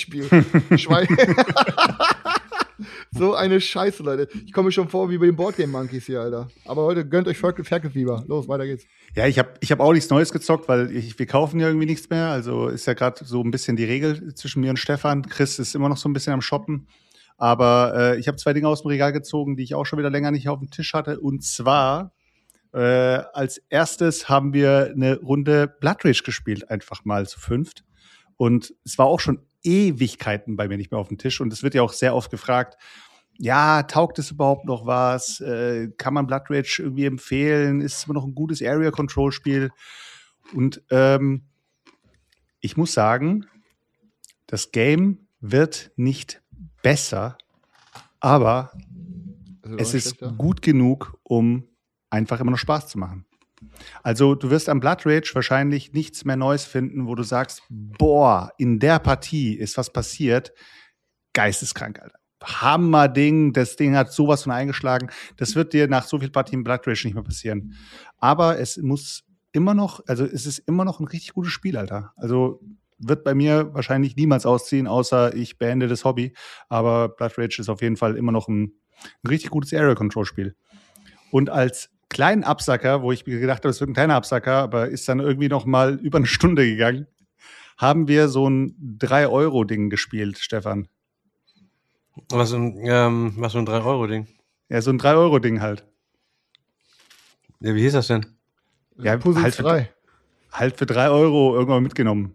So eine Scheiße, Leute. Ich komme mir schon vor wie bei den Boardgame Monkeys hier, Alter. Aber Leute, gönnt euch Ferkelfieber. Los, weiter geht's. Ja, ich hab auch nichts Neues gezockt, weil wir kaufen ja irgendwie nichts mehr. Also ist ja gerade so ein bisschen die Regel zwischen mir und Stefan. Chris ist immer noch so ein bisschen am Shoppen. Aber ich habe 2 Dinge aus dem Regal gezogen, die ich auch schon wieder länger nicht auf dem Tisch hatte. Und zwar als erstes haben wir eine Runde Blood Rage gespielt, einfach mal zu 5. Und es war auch schon Ewigkeiten bei mir nicht mehr auf dem Tisch. Und es wird ja auch sehr oft gefragt, ja, taugt es überhaupt noch was? Kann man Blood Rage irgendwie empfehlen? Ist es immer noch ein gutes Area-Control-Spiel? Und ich muss sagen, das Game wird nicht besser, aber es ist gut genug, um einfach immer noch Spaß zu machen. Also du wirst am Blood Rage wahrscheinlich nichts mehr Neues finden, wo du sagst, boah, in der Partie ist was passiert, geisteskrank, Alter. Hammerding, das Ding hat sowas von eingeschlagen. Das wird dir nach so vielen Partien Blood Rage nicht mehr passieren. Aber es ist immer noch ein richtig gutes Spiel, Alter. Also wird bei mir wahrscheinlich niemals ausziehen, außer ich beende das Hobby. Aber Blood Rage ist auf jeden Fall immer noch ein richtig gutes Area-Control-Spiel. Und als kleinen Absacker, wo ich mir gedacht habe, es wird ein kleiner Absacker, aber ist dann irgendwie noch mal über eine Stunde gegangen, haben wir so ein 3-Euro-Ding gespielt, Stefan. Was für ein 3-Euro-Ding? Ja, so ein 3-Euro-Ding halt. Ja, wie hieß das denn? Ja, Puzzles 3. Halt für 3 Euro irgendwann mitgenommen.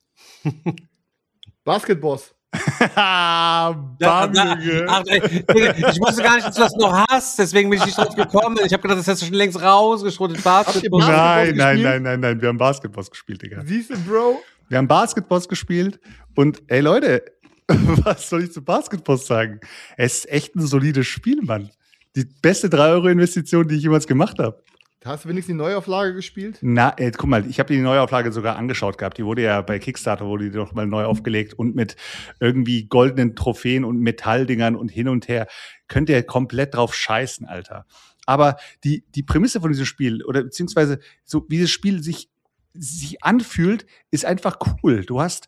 Basketboss. Bamberge. Ich wusste gar nicht, dass du das noch hast, deswegen bin ich nicht drauf gekommen. Ich habe gedacht, das hast du schon längst rausgeschrotet. Basketball. Nein, wir haben Basketball gespielt, Digga. Siehst du, Bro? Wir haben Basketball gespielt und ey Leute, was soll ich zu Basketball sagen? Es ist echt ein solides Spiel, Mann. Die beste 3-Euro-Investition, die ich jemals gemacht habe. Hast du wenigstens die Neuauflage gespielt? Guck mal, ich habe die Neuauflage sogar angeschaut gehabt. Die wurde ja bei Kickstarter, wurde die doch mal neu aufgelegt und mit irgendwie goldenen Trophäen und Metalldingern und hin und her. Könnt ihr komplett drauf scheißen, Alter. Aber die Prämisse von diesem Spiel, oder beziehungsweise so wie das Spiel sich anfühlt, ist einfach cool. Du hast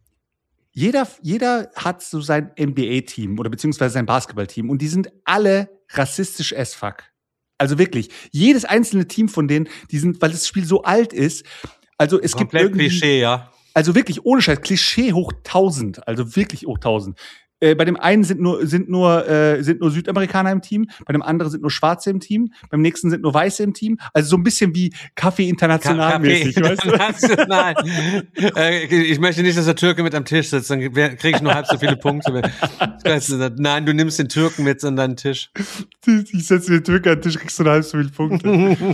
jeder hat so sein NBA-Team oder beziehungsweise sein Basketball-Team und die sind alle rassistisch as fuck. Also wirklich, jedes einzelne Team von denen, weil das Spiel so alt ist, also es gibt irgendwie Klischee, ja. Also wirklich ohne Scheiß, Klischee hoch 1000, also wirklich hoch 1000. Bei dem einen sind nur Südamerikaner im Team, bei dem anderen sind nur Schwarze im Team, beim nächsten sind nur Weiße im Team. Also so ein bisschen wie Kaffee International mäßig, weißt du? Nein. Ich möchte nicht, dass der Türke mit am Tisch sitzt, dann kriege ich nur halb so viele Punkte mit. Nein, du nimmst den Türken mit an deinen Tisch. Ich setze den Türken an den Tisch, kriegst du nur halb so viele Punkte.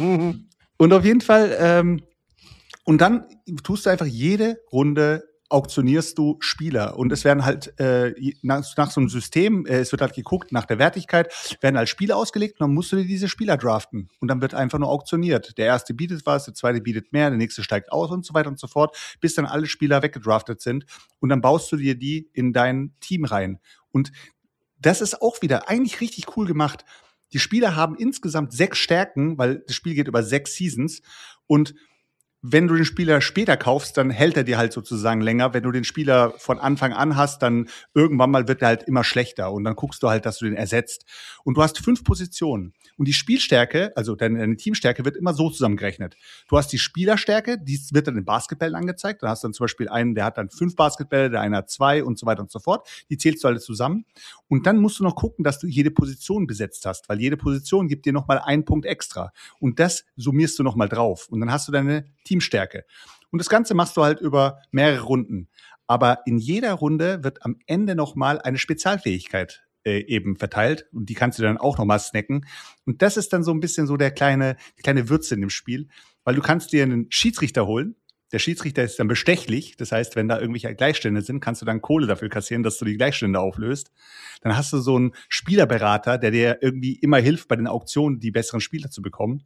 Und auf jeden Fall, und dann tust du einfach jede Runde auktionierst du Spieler und es werden halt nach so einem System, es wird halt geguckt nach der Wertigkeit, werden halt Spieler ausgelegt und dann musst du dir diese Spieler draften und dann wird einfach nur auktioniert. Der erste bietet was, der zweite bietet mehr, der nächste steigt aus und so weiter und so fort, bis dann alle Spieler weggedraftet sind und dann baust du dir die in dein Team rein. Und das ist auch wieder eigentlich richtig cool gemacht. Die Spieler haben insgesamt 6 Stärken, weil das Spiel geht über 6 Seasons und wenn du den Spieler später kaufst, dann hält er dir halt sozusagen länger. Wenn du den Spieler von Anfang an hast, dann irgendwann mal wird er halt immer schlechter und dann guckst du halt, dass du den ersetzt. Und du hast 5 Positionen. Und die Spielstärke, also deine Teamstärke, wird immer so zusammengerechnet. Du hast die Spielerstärke, die wird dann in Basketballen angezeigt. Da hast du dann zum Beispiel einen, der hat dann 5 Basketbälle, der eine hat 2 und so weiter und so fort. Die zählst du alle zusammen. Und dann musst du noch gucken, dass du jede Position besetzt hast, weil jede Position gibt dir nochmal einen Punkt extra. Und das summierst du nochmal drauf. Und dann hast du deine Teamstärke. Und das Ganze machst du halt über mehrere Runden. Aber in jeder Runde wird am Ende nochmal eine Spezialfähigkeit eben verteilt. Und die kannst du dann auch nochmal snacken. Und das ist dann so ein bisschen so die kleine Würze in dem Spiel. Weil du kannst dir einen Schiedsrichter holen. Der Schiedsrichter ist dann bestechlich. Das heißt, wenn da irgendwelche Gleichstände sind, kannst du dann Kohle dafür kassieren, dass du die Gleichstände auflöst. Dann hast du so einen Spielerberater, der dir irgendwie immer hilft, bei den Auktionen die besseren Spieler zu bekommen.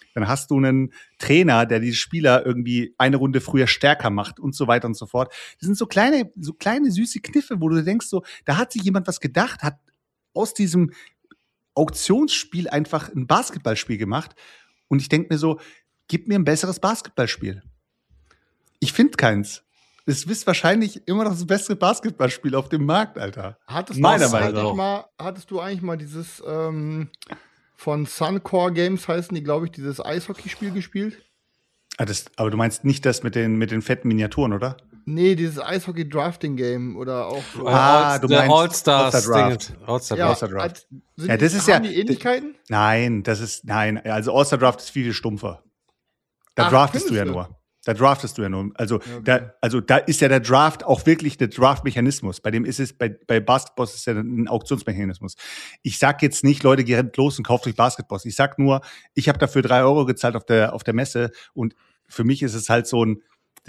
Dann hast du einen Trainer, der die Spieler irgendwie eine Runde früher stärker macht und so weiter und so fort. Das sind so kleine süße Kniffe, wo du denkst so, da hat sich jemand was gedacht, hat aus diesem Auktionsspiel einfach ein Basketballspiel gemacht. Und ich denke mir so, gib mir ein besseres Basketballspiel. Ich finde keins. Es ist wahrscheinlich immer noch das beste Basketballspiel auf dem Markt, Alter. Hattest du eigentlich mal dieses von Suncore Games heißen die, glaube ich, dieses Eishockeyspiel gespielt? Aber du meinst nicht das mit den fetten Miniaturen, oder? Nee, dieses Eishockey-Drafting-Game oder auch so. Du meinst All-Stars. All-Star Draft. Ja, das ist haben die Ähnlichkeiten? Nein, also All-Star Draft ist viel stumpfer. Da draftest du ja nur. Also, okay. Da ist ja der Draft auch wirklich der Draft-Mechanismus. Bei dem ist es, bei Basketballs ist ja ein Auktionsmechanismus. Ich sag jetzt nicht, Leute, geht los und kauft euch Basketballs. Ich sag nur, ich habe dafür 3 Euro gezahlt auf der Messe und für mich ist es halt so ein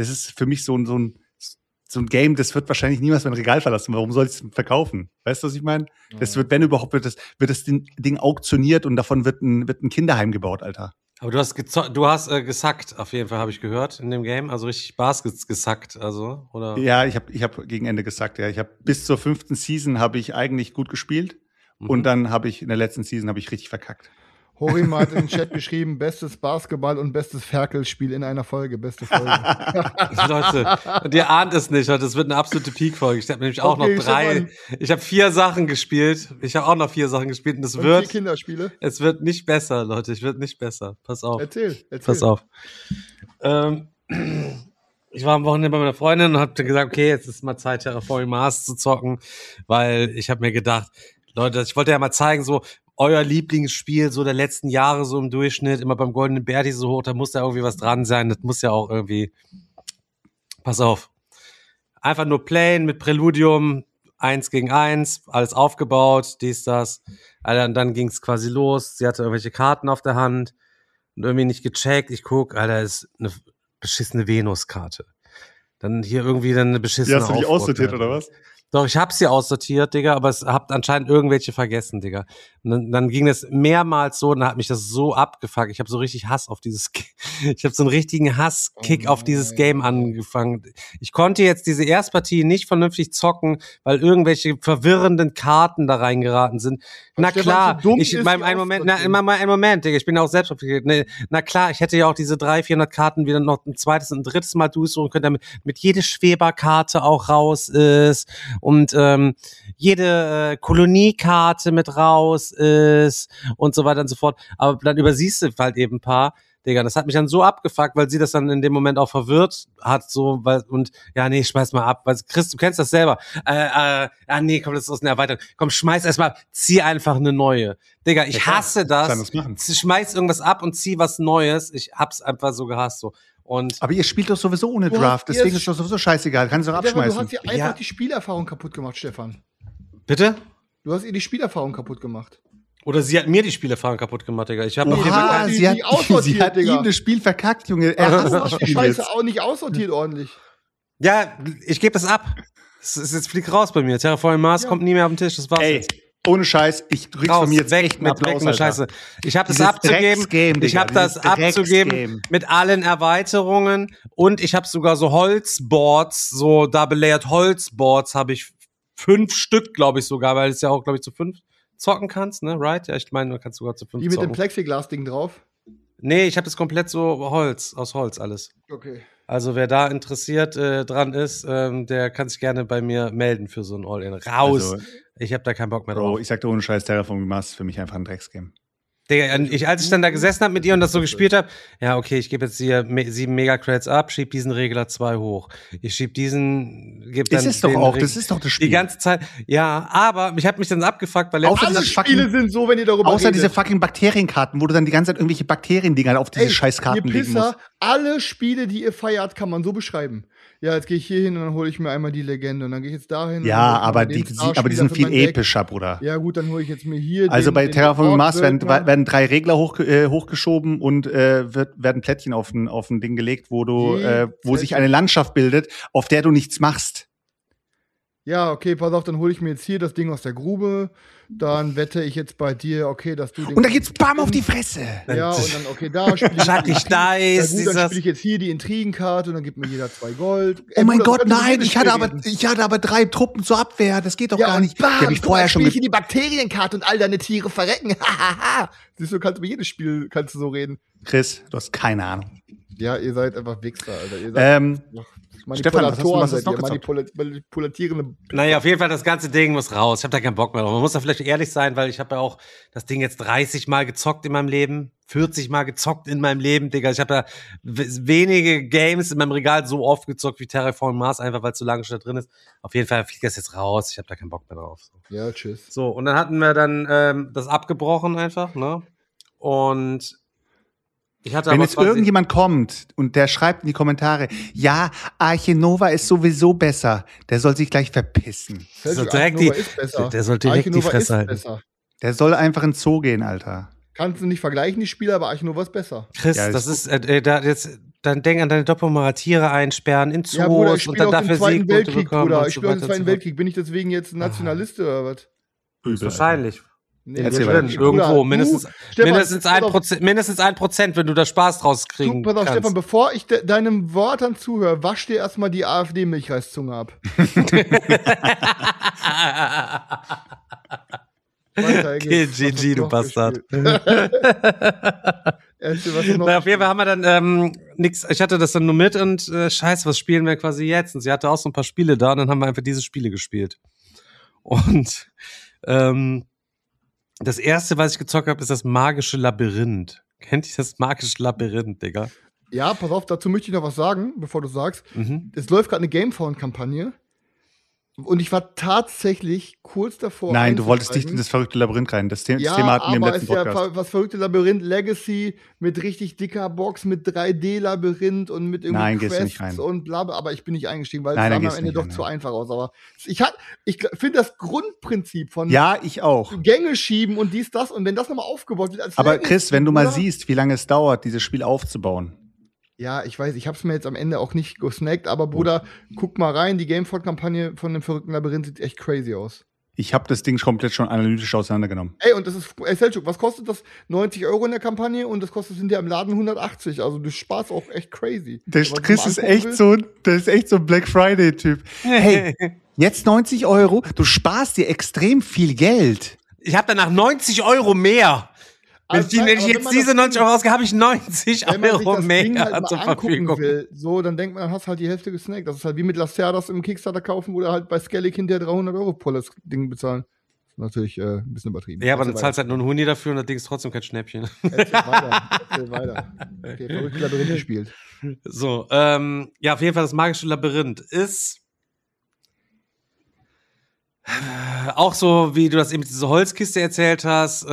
Game, das wird wahrscheinlich niemals mein Regal verlassen. Warum soll ich es verkaufen? Weißt du, was ich meine? Ja. Das wird, wenn überhaupt, wird das Ding auktioniert und davon wird ein Kinderheim gebaut, Alter. Aber du hast gesackt, auf jeden Fall, habe ich gehört, in dem Game. Also richtig Baskets gesackt, also, oder? Ja, ich hab gegen Ende gesackt, ja. Ich habe bis zur 5. Season habe ich eigentlich gut gespielt. Und dann habe ich in der letzten Season richtig verkackt. Horim hat im Chat geschrieben, bestes Basketball und bestes Ferkelspiel in einer Folge. Beste Folge. Leute, und ihr ahnt es nicht, das wird eine absolute Peak-Folge. Ich habe nämlich auch noch 3. Ich habe 4 Sachen gespielt. Ich habe auch noch 4 Sachen gespielt und 4 Kinderspiele. Es wird nicht besser, Leute. Es wird nicht besser. Pass auf. Erzähl. Pass auf. Ich war am Wochenende bei meiner Freundin und habe gesagt, okay, jetzt ist mal Zeit, Terraforming Mars zu zocken, weil ich habe mir gedacht, Leute, ich wollte ja mal zeigen, so euer Lieblingsspiel so der letzten Jahre so im Durchschnitt, immer beim Goldenen Berti so hoch, da muss da irgendwie was dran sein, das muss ja auch irgendwie, pass auf, einfach nur playen mit Präludium, 1 gegen 1, alles aufgebaut, dies, das, Alter, und dann ging's quasi los, sie hatte irgendwelche Karten auf der Hand und irgendwie nicht gecheckt, ich guck, Alter, ist eine beschissene Venus-Karte. Dann hier irgendwie dann eine beschissene hast du die aussortiert, oder was? Doch, ich hab sie aussortiert, Digga, aber es habt anscheinend irgendwelche vergessen, Digga. Und dann ging das mehrmals so, und dann hat mich das so abgefuckt. Ich habe so richtig Hass auf ich habe so einen richtigen Hasskick auf dieses Game angefangen. Ich konnte jetzt diese Erstpartie nicht vernünftig zocken, weil irgendwelche verwirrenden Karten da reingeraten sind. Na klar, einen Moment, Digga, ich bin auch selbst aufgeregt. Na klar, ich hätte ja auch diese 300-400 Karten wieder noch ein zweites und ein drittes Mal durchsuchen können, damit mit jede Schweberkarte auch raus ist. Und jede Koloniekarte mit raus ist und so weiter und so fort. Aber dann übersiehst du halt eben ein paar. Digga, das hat mich dann so abgefuckt, weil sie das dann in dem Moment auch verwirrt hat, so, nee, schmeiß mal ab, weil Chris, du kennst das selber. Nee, komm, das ist aus einer Erweiterung. Komm, schmeiß erst mal, zieh einfach eine neue. Digga, ich hasse das. Schmeiß irgendwas ab und zieh was Neues. Ich hab's einfach so gehasst, so. Aber ihr spielt doch sowieso ohne Draft, deswegen ist doch sowieso scheißegal. Kannst du doch abschmeißen. Du hast dir einfach die Spielerfahrung kaputt gemacht, Stefan. Bitte? Du hast ihr die Spielerfahrung kaputt gemacht. Oder sie hat mir die Spielerfahrung kaputt gemacht, Digga. Ich habe sie hat ihm das Spiel verkackt, Junge. Du hast die Scheiße auch nicht aussortiert ordentlich. Ja, ich gebe das ab. Es fliegt raus bei mir. Terraforming Mars kommt nie mehr auf den Tisch. Das war's jetzt. Ohne Scheiß, ich krieg's von mir jetzt echt mit Applaus, Scheiße. Ich habe das abzugeben. Ich habe das abzugeben mit allen Erweiterungen und ich habe sogar so Holzboards, so Double-Layered Holzboards habe ich 5 Stück, glaube ich sogar, weil es ja auch, glaube ich, zu 5 zocken kannst, ne? Right? Ja, ich meine, du kannst sogar zu 5 zocken. Die mit dem Plexiglas-Ding drauf? Nee, ich habe das komplett so aus Holz alles. Okay. Also wer da interessiert dran ist, der kann sich gerne bei mir melden für so ein All-In. Raus! Also, ich habe da keinen Bock mehr drauf. Ich sagte ohne Scheiß, Terraforming Mars ist für mich einfach ein Drecksgame. Digga, als ich dann da gesessen habe mit ihr und das so gespielt habe, ja, okay, ich gebe jetzt hier 7 Mega-Credits ab, schieb diesen Regler 2 hoch. Ich schieb diesen, gebe dann das ist doch das Spiel. Die ganze Zeit, ja, aber ich habe mich dann abgefuckt, weil alle Spiele sind so, wenn ihr darüber redet. Diese fucking Bakterienkarten, wo du dann die ganze Zeit irgendwelche Bakteriendinger auf diese Scheißkarten legen musst. Alle Spiele, die ihr feiert, kann man so beschreiben. Ja, jetzt gehe ich hier hin und dann hole ich mir einmal die Legende und dann gehe ich jetzt dahin. Ja, aber die sind viel epischer, Bruder. Ja gut, dann hole ich jetzt mir hier also bei Terraforming Mars werden 3 Regler hochgeschoben und werden Plättchen auf ein Ding gelegt, wo sich eine Landschaft bildet, auf der du nichts machst. Ja, okay, pass auf, dann hole ich mir jetzt hier das Ding aus der Grube. Dann wette ich jetzt bei dir, okay, dass du den. Und da geht's bam auf die Fresse. Ja, und dann, okay, da spiele ich. Chucky Dice, ja, gut, dann dieses- spiele ich jetzt hier die Intrigenkarte und dann gibt mir jeder 2 Gold. Oh mein Bruder, Gott, das könnte nein, jedes ich hatte Spiel aber geben. 3 Truppen zur Abwehr. Das geht doch gar und nicht. bam, Die hab ich guck vorher mal, schon spiel ich mit. hier die Bakterienkarte und all deine Tiere verrecken. Siehst du, kannst über jedes Spiel kannst du so reden. Chris, du hast keine Ahnung. Ja, ihr seid einfach Wichser, Alter. Ihr seid Stefan, was hast du noch seid ihr, gezockt? manipulierende. Naja, auf jeden Fall, das ganze Ding muss raus. Ich habe da keinen Bock mehr drauf. Man muss da vielleicht ehrlich sein, weil ich habe ja auch das Ding jetzt 30 Mal gezockt in meinem Leben, 40 Mal gezockt in meinem Leben, Digga. Ich habe da wenige Games in meinem Regal so oft gezockt wie Terraforming Mars, einfach weil es so lange schon da drin ist. Auf jeden Fall fliegt das jetzt raus. Ich habe da keinen Bock mehr drauf. Ja, tschüss. So, und dann hatten wir dann das abgebrochen einfach, ne? Und ich hatte Wenn aber jetzt irgendjemand kommt und der schreibt in die Kommentare, ja, Arche Nova ist sowieso besser, der soll sich gleich verpissen. soll direkt der soll direkt die Fresse halten. Besser. Der soll einfach ins Zoo gehen, Alter. Kannst du nicht vergleichen, die Spieler, aber Arche Nova ist besser. Chris, Ja, das ist, dann denk an deine Doppelmara Tiere einsperren in Zoos Ja, Bruder, ich und spiele dann auch den dafür Zweiten Siegpunkte Weltkrieg, bekommen Bruder. und Ich so spiele auch den weiter und Zweiten so fort. Weltkrieg. Bin ich deswegen jetzt ein Nationalist oder was? Wahrscheinlich. Nee, Erzähl Bruder, weiter. Irgendwo, du, mindestens Stefan, mindestens pass auf, 1%, wenn du da Spaß draus kriegen pass auf, kannst. Stefan, bevor ich deinen Worten zuhöre, wasch dir erstmal die AfD-Milchreiszunge ab. Weiter, Okay, Engels. Was hast GG, du noch Bastard. gespielt? Erzähl, was du noch Na, auf jeden Fall haben wir dann nix. Ich hatte das dann nur mit und scheiße, was spielen wir quasi jetzt? Und sie hatte auch so ein paar Spiele da und dann haben wir einfach diese Spiele gespielt. Und das erste, was ich gezockt habe, ist das magische Labyrinth. Kennt ihr das magische Labyrinth, Digga? Ja, pass auf, dazu möchte ich noch was sagen, bevor du sagst. Mhm. Es läuft gerade eine Gamefound-Kampagne. Und ich war tatsächlich kurz davor. Nein, du wolltest nicht einzusteigen. in das verrückte Labyrinth rein. Das Ja, Thema hatten wir im aber letzten ist ja Podcast. was verrückte Labyrinth Legacy mit richtig dicker Box, mit 3D-Labyrinth und mit Nein, irgendwie gehst du nicht Quests rein. und bla bla. Aber ich bin nicht eingestiegen, weil Nein, es dann sah mir am gehst du Ende nicht doch rein, zu nein. einfach aus. Aber ich finde das Grundprinzip von Ja, ich auch. Gänge schieben und dies, das und wenn das nochmal aufgebaut wird als Aber Legacy, Chris, wenn du mal oder? siehst, wie lange es dauert, dieses Spiel aufzubauen. Ja, ich weiß, ich hab's mir jetzt am Ende auch nicht gesnackt, aber Bruder, guck mal rein, die Gamefound-Kampagne von dem verrückten Labyrinth sieht echt crazy aus. Ich habe das Ding komplett schon analytisch auseinandergenommen. Ey, und das ist, Selçuk, was kostet das? 90 € in der Kampagne und das kostet hinterher im Laden 180. Also du sparst auch echt crazy. Der Aber Chris wenn ist man angucken will- echt so ein Black Friday-Typ. Hey, jetzt 90 €, du sparst dir extrem viel Geld. Ich habe danach 90 € mehr. Wenn Also, ich aber wenn jetzt man diese das 90 € ausgebe, habe ich 90 Wenn man sich € das Ding mehr halt mal zur angucken Verfügung. will, so, dann denkt man, dann hast du halt die Hälfte gesnackt. Das ist halt wie mit Lacerdas im Kickstarter kaufen oder halt bei Skellig hinterher 300 € pro das Ding bezahlen. Das ist natürlich ein bisschen übertrieben. Ja, aber dann Erzähl zahlst halt nur einen Huni dafür und das Ding ist trotzdem kein Schnäppchen. Erzähl weiter. Erzähl weiter. Okay, verrückte Labyrinth gespielt. So, ja, auf jeden Fall das magische Labyrinth ist auch so, wie du das eben mit dieser Holzkiste erzählt hast,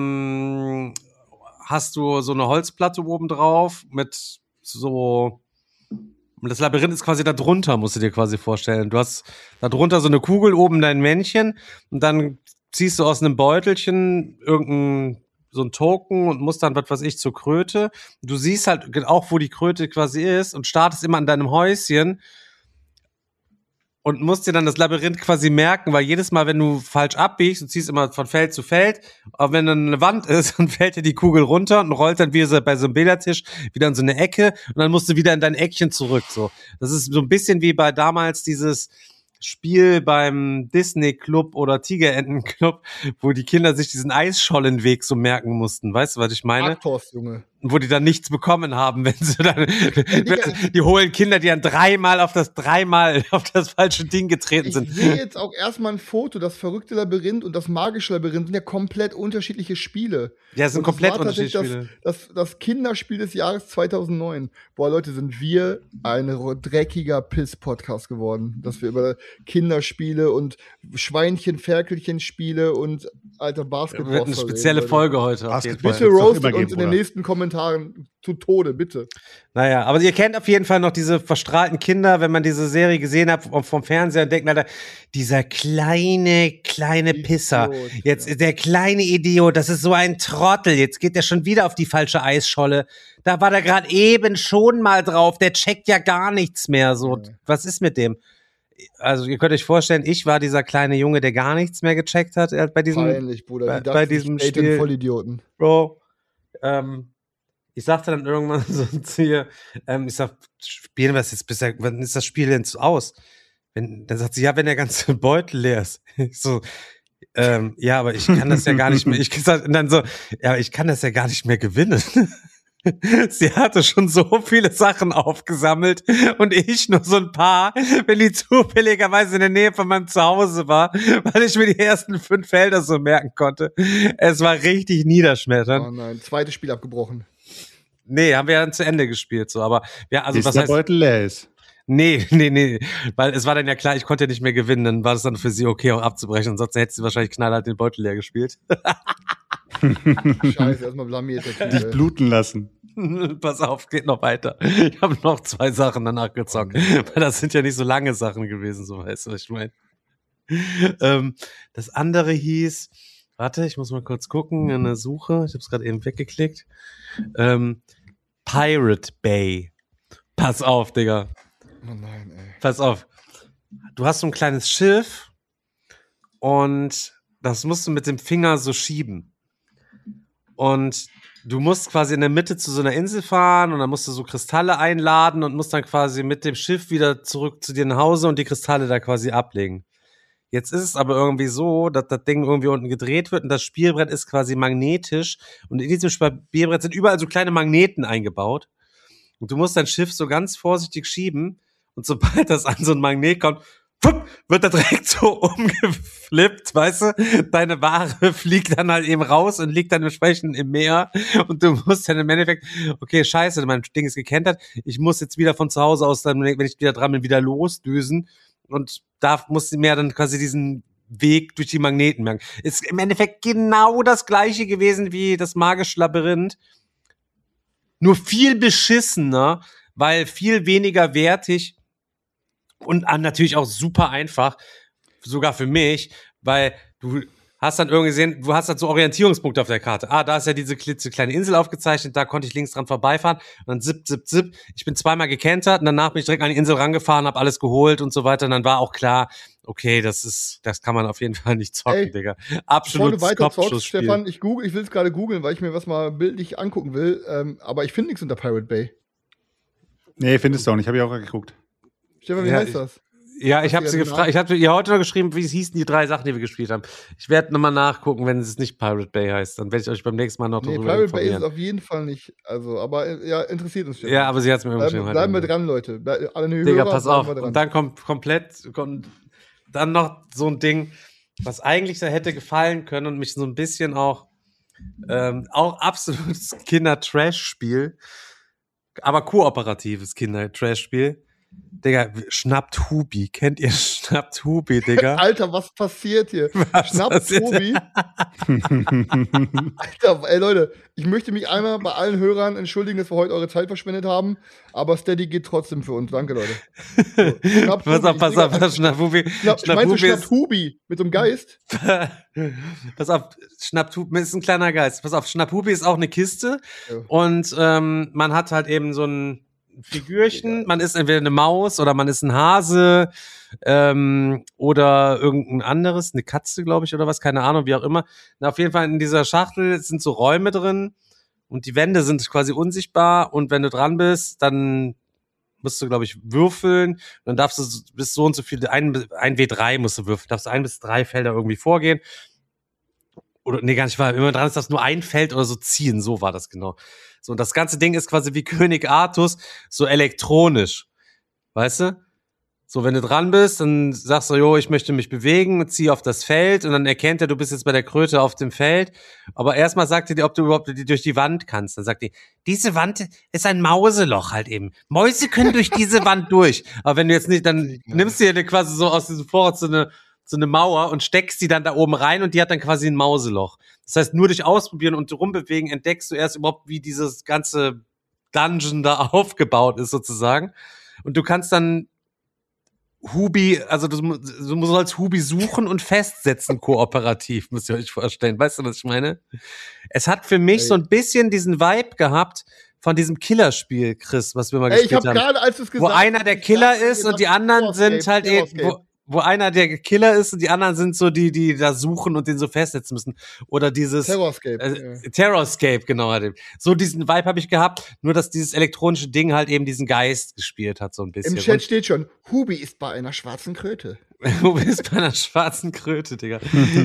hast du so eine Holzplatte oben drauf mit so, und das Labyrinth ist quasi da drunter, musst du dir quasi vorstellen. Du hast da drunter so eine Kugel, oben dein Männchen und dann ziehst du aus einem Beutelchen so ein Token und musst dann, was weiß ich, zur Kröte. Du siehst halt auch, wo die Kröte quasi ist und startest immer an deinem Häuschen und musst dir dann das Labyrinth quasi merken, weil jedes Mal, wenn du falsch abbiegst, du ziehst immer von Feld zu Feld, aber wenn dann eine Wand ist, dann fällt dir die Kugel runter und rollt dann wie so bei so einem Billardtisch wieder in so eine Ecke und dann musst du wieder in dein Eckchen zurück. So, das ist so ein bisschen wie bei damals dieses Spiel beim Disney Club oder Tigerenten Club, wo die Kinder sich diesen Eisschollenweg so merken mussten. Weißt du, was ich meine? Arctos, Junge. Wo die dann nichts bekommen haben, wenn sie dann, die holen Kinder, die dann dreimal auf das falsche Ding getreten Ich sind. sehe jetzt auch erstmal ein Foto, das verrückte Labyrinth und das magische Labyrinth sind ja komplett unterschiedliche Spiele. Ja, es sind Und komplett war tatsächlich unterschiedliche Spiele. das Kinderspiel des Jahres 2009. Boah, Leute, sind wir ein dreckiger Piss-Podcast geworden, dass wir über Kinderspiele und Schweinchen-Ferkelchen-Spiele und alter Basketball Wird eine spezielle Folge heute auf jeden Fall. Bitte Wird's auch roastet immer uns geben, in den Bruder. nächsten Kommentaren zu Tode, bitte. Naja, aber ihr kennt auf jeden Fall noch diese verstrahlten Kinder, wenn man diese Serie gesehen hat vom Fernseher und denkt, Alter, dieser kleine Pisser. Idiot, Jetzt der kleine Idiot, das ist so ein Trottel. Jetzt geht der schon wieder auf die falsche Eisscholle. Da war der gerade eben schon mal drauf. Der checkt ja gar nichts mehr. So, was ist mit dem? also ihr könnt euch vorstellen, ich war dieser kleine Junge, der gar nichts mehr gecheckt hat bei diesem, Peinlich, Bruder. Die bei diesem dachten, Spiel. Vollidioten. Bro, ich sagte dann irgendwann so zu ihr, ich sag, spielen wir das jetzt bisher, wann ist das Spiel denn aus? Dann sagt sie, ja, wenn der ganze Beutel leer ist. Ich so, ja, aber ich kann das ja gar nicht mehr. Ich gesagt, und dann so, ja, ich kann das ja gar nicht mehr gewinnen. Sie hatte schon so viele Sachen aufgesammelt und ich nur so ein paar, wenn die zufälligerweise in der Nähe von meinem Zuhause war, weil ich mir die ersten 5 Felder so merken konnte. Es war richtig niederschmetternd. Oh nein, zweites Spiel abgebrochen. Nee, haben wir dann zu Ende gespielt, so, aber ja, also Bis was der heißt, Beutel leer ist. nee, weil es war dann ja klar, ich konnte ja nicht mehr gewinnen, dann war es dann für sie okay, auch abzubrechen, ansonsten hätte sie wahrscheinlich knallhart den Beutel leer gespielt. Scheiße, erstmal blamiert. Dich bluten lassen. Pass auf, geht noch weiter. Ich habe noch 2 Sachen danach gezockt, weil das sind ja nicht so lange Sachen gewesen, so weißt du, was ich meine. Das andere hieß, warte, ich muss mal kurz gucken in der Suche, ich habe es gerade eben weggeklickt. Pirate Bay. Pass auf, Digga. Oh nein, ey. Pass auf. Du hast so ein kleines Schiff und das musst du mit dem Finger so schieben. Und du musst quasi in der Mitte zu so einer Insel fahren und dann musst du so Kristalle einladen und musst dann quasi mit dem Schiff wieder zurück zu dir nach Hause und die Kristalle da quasi ablegen. Jetzt ist es aber irgendwie so, dass das Ding irgendwie unten gedreht wird und das Spielbrett ist quasi magnetisch und in diesem Spielbrett sind überall so kleine Magneten eingebaut und du musst dein Schiff so ganz vorsichtig schieben und sobald das an so ein Magnet kommt, wird er direkt so umgeflippt, weißt du? Deine Ware fliegt dann halt eben raus und liegt dann entsprechend im Meer und du musst dann im Endeffekt, okay, scheiße, mein Ding ist gekentert, ich muss jetzt wieder von zu Hause aus, dann, wenn ich wieder dran bin, wieder losdüsen und da muss sie mir dann quasi diesen Weg durch die Magneten merken. Ist im Endeffekt genau das gleiche gewesen wie das magische Labyrinth, nur viel beschissener, weil viel weniger wertig und natürlich auch super einfach, sogar für mich, weil du hast dann irgendwie gesehen, du hast dann so Orientierungspunkte auf der Karte. Da ist ja diese klitzekleine Insel aufgezeichnet, da konnte ich links dran vorbeifahren und dann zip. Ich bin 2-mal gekentert und danach bin ich direkt an die Insel rangefahren, hab alles geholt und so weiter und dann war auch klar, okay, das kann man auf jeden Fall nicht zocken, Ey, Digga. Bevor du Absolutes weiter zockst, Kopfschussspiel. Stefan, ich will es gerade googeln, weil ich mir was mal bildlich angucken will, aber ich finde nichts unter Pirate Bay. Nee, findest du auch nicht. Habe ich auch geguckt. Stefan, wie Ja, heißt das? Ja, ich habe Hast sie du ja gefragt. Ich habe ihr heute noch geschrieben, wie es hießen die 3 Sachen, die wir gespielt haben. Ich werde nochmal nachgucken, wenn es nicht Pirate Bay heißt. Dann werde ich euch beim nächsten Mal noch Nee, darüber Pirate Bay ist es informieren. auf jeden Fall nicht. Also, aber ja, interessiert uns, Stefan. Ja, aber sie hat es mir Bleiben, irgendwann bleiben wir dran, Leute. Alle Digga, Hörer, pass bleiben auf. wir dran. Und dann kommt dann noch so ein Ding, was eigentlich da hätte gefallen können und mich so ein bisschen auch absolutes Kinder-Trash-Spiel, aber kooperatives Kinder-Trash-Spiel. Digga, Schnappt Hubi. Kennt ihr Schnappt Hubi, Digga? Alter, was passiert hier? Was Schnappt passiert? Tobi. Alter, ey Leute, ich möchte mich einmal bei allen Hörern entschuldigen, dass wir heute eure Zeit verschwendet haben, aber Steady geht trotzdem für uns. Danke, Leute. So, Schnappt Pass auf, Hubi. pass auf, Schnappt Hubi. Meinst du Schnappt Hubi mit so einem Geist? Pass auf, Schnappt Hubi ist ein kleiner Geist. Pass auf, Schnappt Hubi ist auch eine Kiste Ja. und man hat halt eben so ein Figürchen, man ist entweder eine Maus oder man ist ein Hase oder irgendein anderes, eine Katze, glaube ich, oder was, keine Ahnung, wie auch immer. Na, auf jeden Fall in dieser Schachtel sind so Räume drin und die Wände sind quasi unsichtbar und wenn du dran bist, dann musst du, glaube ich, würfeln und dann darfst du bis so und so viel, ein W3 musst du würfeln, darfst du 1 bis 3 Felder irgendwie vorgehen. Oder, nee, gar nicht, weil immer dran ist, dass nur ein Feld oder so ziehen, so war das genau. So, und das ganze Ding ist quasi wie König Artus, so elektronisch. Weißt du? So, wenn du dran bist, dann sagst du, jo, ich möchte mich bewegen und zieh auf das Feld und dann erkennt er, du bist jetzt bei der Kröte auf dem Feld. Aber erstmal sagt er dir, ob du überhaupt durch die Wand kannst. Dann sagt die, diese Wand ist ein Mauseloch halt eben. Mäuse können durch diese Wand durch. Aber wenn du jetzt nicht, dann nimmst du dir quasi so aus diesem Vorrat so eine Mauer und steckst die dann da oben rein und die hat dann quasi ein Mauseloch. Das heißt, nur durch Ausprobieren und rumbewegen entdeckst du erst überhaupt, wie dieses ganze Dungeon da aufgebaut ist sozusagen. Und du kannst dann Hubi, also du sollst Hubi suchen und festsetzen kooperativ, müsst ihr euch vorstellen. Weißt du, was ich meine? Es hat für mich so ein bisschen diesen Vibe gehabt von diesem Killerspiel, Chris, was wir mal Ey, ich gespielt habe haben. gerade, als du es gesagt Wo einer der Killer ist und die anderen sind halt eben, wo einer der Killer ist und die anderen sind so die da suchen und den so festsetzen müssen. Oder dieses Terrorscape. Terrorscape, genau. Halt. So diesen Vibe habe ich gehabt, nur dass dieses elektronische Ding halt eben diesen Geist gespielt hat, so ein bisschen. Im Chat steht schon, Hubi ist bei einer schwarzen Kröte. Du bist bei einer schwarzen Kröte, Digga.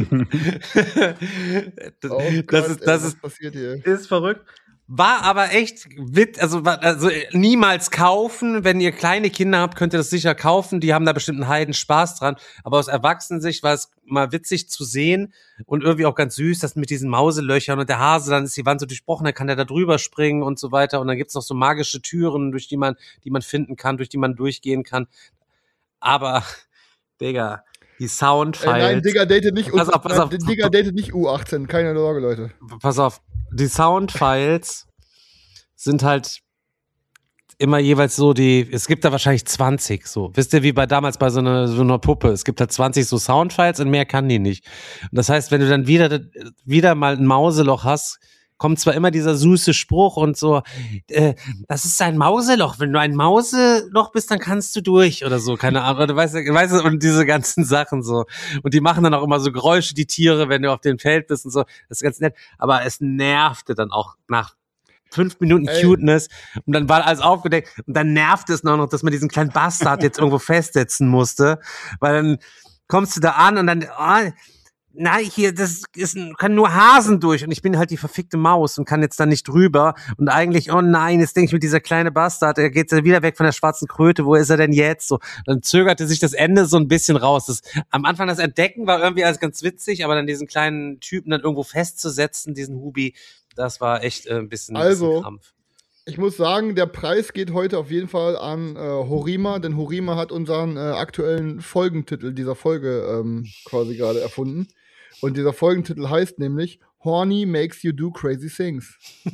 Was passiert hier? Ist verrückt. War aber echt also niemals kaufen. Wenn ihr kleine Kinder habt, könnt ihr das sicher kaufen. Die haben da bestimmt einen Heiden Spaß dran. Aber aus Erwachsenensicht war es mal witzig zu sehen und irgendwie auch ganz süß, das mit diesen Mauselöchern und der Hase, dann ist die Wand so durchbrochen, dann kann der da drüber springen und so weiter. Und dann gibt's noch so magische Türen, durch die man finden kann, durch die man durchgehen kann. Aber, Digga, die Soundfiles. Nein, Digga, datet nicht Pass auf. Digga, datet nicht U18, keine Sorge, Leute. Pass auf, die Soundfiles sind halt immer jeweils so es gibt da wahrscheinlich 20 so. Wisst ihr, wie damals bei so einer Puppe, es gibt halt 20 so Soundfiles und mehr kann die nicht. Und das heißt, wenn du dann wieder mal ein Mauseloch hast, kommt zwar immer dieser süße Spruch und so, das ist ein Mauseloch. Wenn du ein Mauseloch bist, dann kannst du durch oder so, keine Ahnung. Weißt du, und diese ganzen Sachen so. Und die machen dann auch immer so Geräusche, die Tiere, wenn du auf dem Feld bist und so. Das ist ganz nett. Aber es nervte dann auch nach 5 Minuten Cuteness und dann war alles aufgedeckt und dann nervte es noch, dass man diesen kleinen Bastard jetzt irgendwo festsetzen musste, weil dann kommst du da an und dann, nein, hier, kann nur Hasen durch und ich bin halt die verfickte Maus und kann jetzt da nicht drüber und eigentlich, oh nein, jetzt denke ich mir, dieser kleine Bastard, der geht wieder weg von der schwarzen Kröte, wo ist er denn jetzt? So, dann zögerte sich das Ende so ein bisschen raus. Am Anfang das Entdecken war irgendwie alles ganz witzig, aber dann diesen kleinen Typen dann irgendwo festzusetzen, diesen Hubi, das war echt ein bisschen Krampf. Ich muss sagen, der Preis geht heute auf jeden Fall an Horima, denn Horima hat unseren aktuellen Folgentitel dieser Folge quasi gerade erfunden. Und dieser Folgentitel heißt nämlich Horny makes you do crazy things.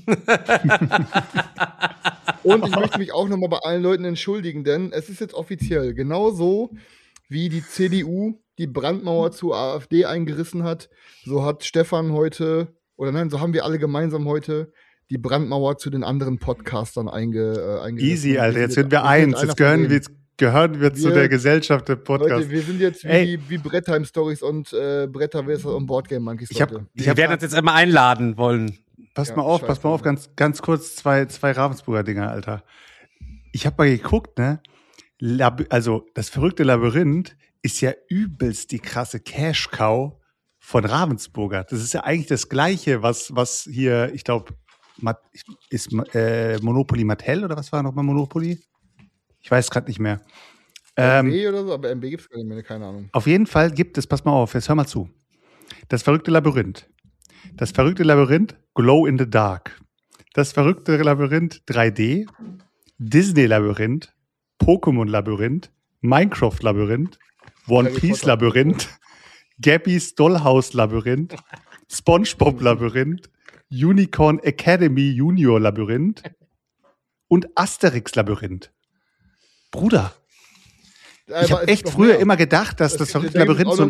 Und ich möchte mich auch nochmal bei allen Leuten entschuldigen, denn es ist jetzt offiziell genauso, wie die CDU die Brandmauer zur AfD eingerissen hat, so hat Stefan heute, so haben wir alle gemeinsam heute die Brandmauer zu den anderen Podcastern eingerissen. Easy, Alter, jetzt sind wir eins. Jetzt gehören wir zu der Gesellschaft der Podcasts. Leute, wir sind jetzt wie Brettheim Stories und Bretterwisser und Boardgame Monkeys. Wir werden uns jetzt immer einladen wollen. Pass mal auf, ganz kurz zwei Ravensburger Dinger, Alter. Ich habe mal geguckt, ne? Also, das verrückte Labyrinth ist ja übelst die krasse Cash-Cow von Ravensburger. Das ist ja eigentlich das Gleiche, was hier, ich glaube, ist Monopoly Mattel oder was war nochmal Monopoly? Ich weiß gerade nicht mehr. MB oder so, aber MB gibt es gar nicht mehr, keine Ahnung. Auf jeden Fall gibt es, pass mal auf, jetzt hör mal zu. Das verrückte Labyrinth. Das verrückte Labyrinth Glow in the Dark. Das verrückte Labyrinth 3D. Disney Labyrinth. Pokémon Labyrinth. Minecraft Labyrinth. One Piece Labyrinth. Gabby's Dollhouse Labyrinth. SpongeBob Labyrinth. Unicorn Academy Junior Labyrinth. Und Asterix Labyrinth. Bruder, ich habe echt früher immer gedacht, dass das verrückte Labyrinth so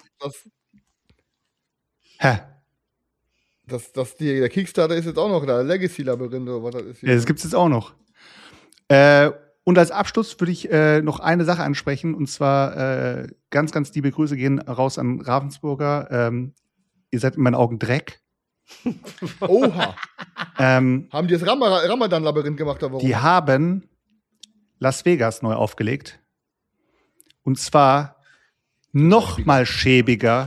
der Kickstarter ist jetzt auch noch da, Legacy-Labyrinth oder was das ist. Ja, das gibt es jetzt auch noch. Und als Abschluss würde ich noch eine Sache ansprechen, und zwar ganz, ganz liebe Grüße gehen raus an Ravensburger. Ihr seid in meinen Augen Dreck. Oha. Haben die das Ramadan-Labyrinth gemacht oder warum? Die haben Las Vegas neu aufgelegt. Und zwar noch mal schäbiger,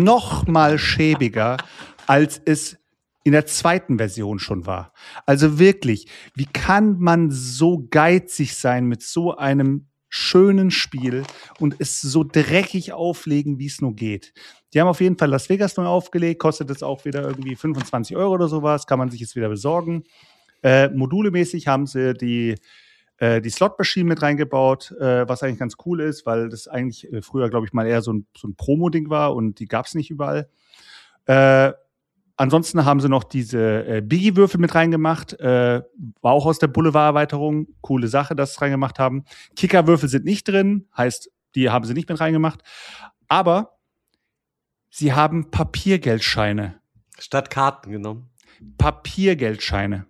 als es in der zweiten Version schon war. Also wirklich, wie kann man so geizig sein mit so einem schönen Spiel und es so dreckig auflegen, wie es nur geht? Die haben auf jeden Fall Las Vegas neu aufgelegt, kostet es auch wieder irgendwie 25 € oder sowas, kann man sich jetzt wieder besorgen. Modulemäßig haben sie die Slot-Maschine mit reingebaut, was eigentlich ganz cool ist, weil das eigentlich früher, glaube ich, mal eher so ein Promo-Ding war und die gab es nicht überall. Ansonsten haben sie noch diese Biggie-Würfel mit reingemacht, war auch aus der Boulevard-Erweiterung, coole Sache, dass sie reingemacht haben. Kicker-Würfel sind nicht drin, heißt, die haben sie nicht mit reingemacht, aber sie haben Papiergeldscheine. Statt Karten genommen. Papiergeldscheine.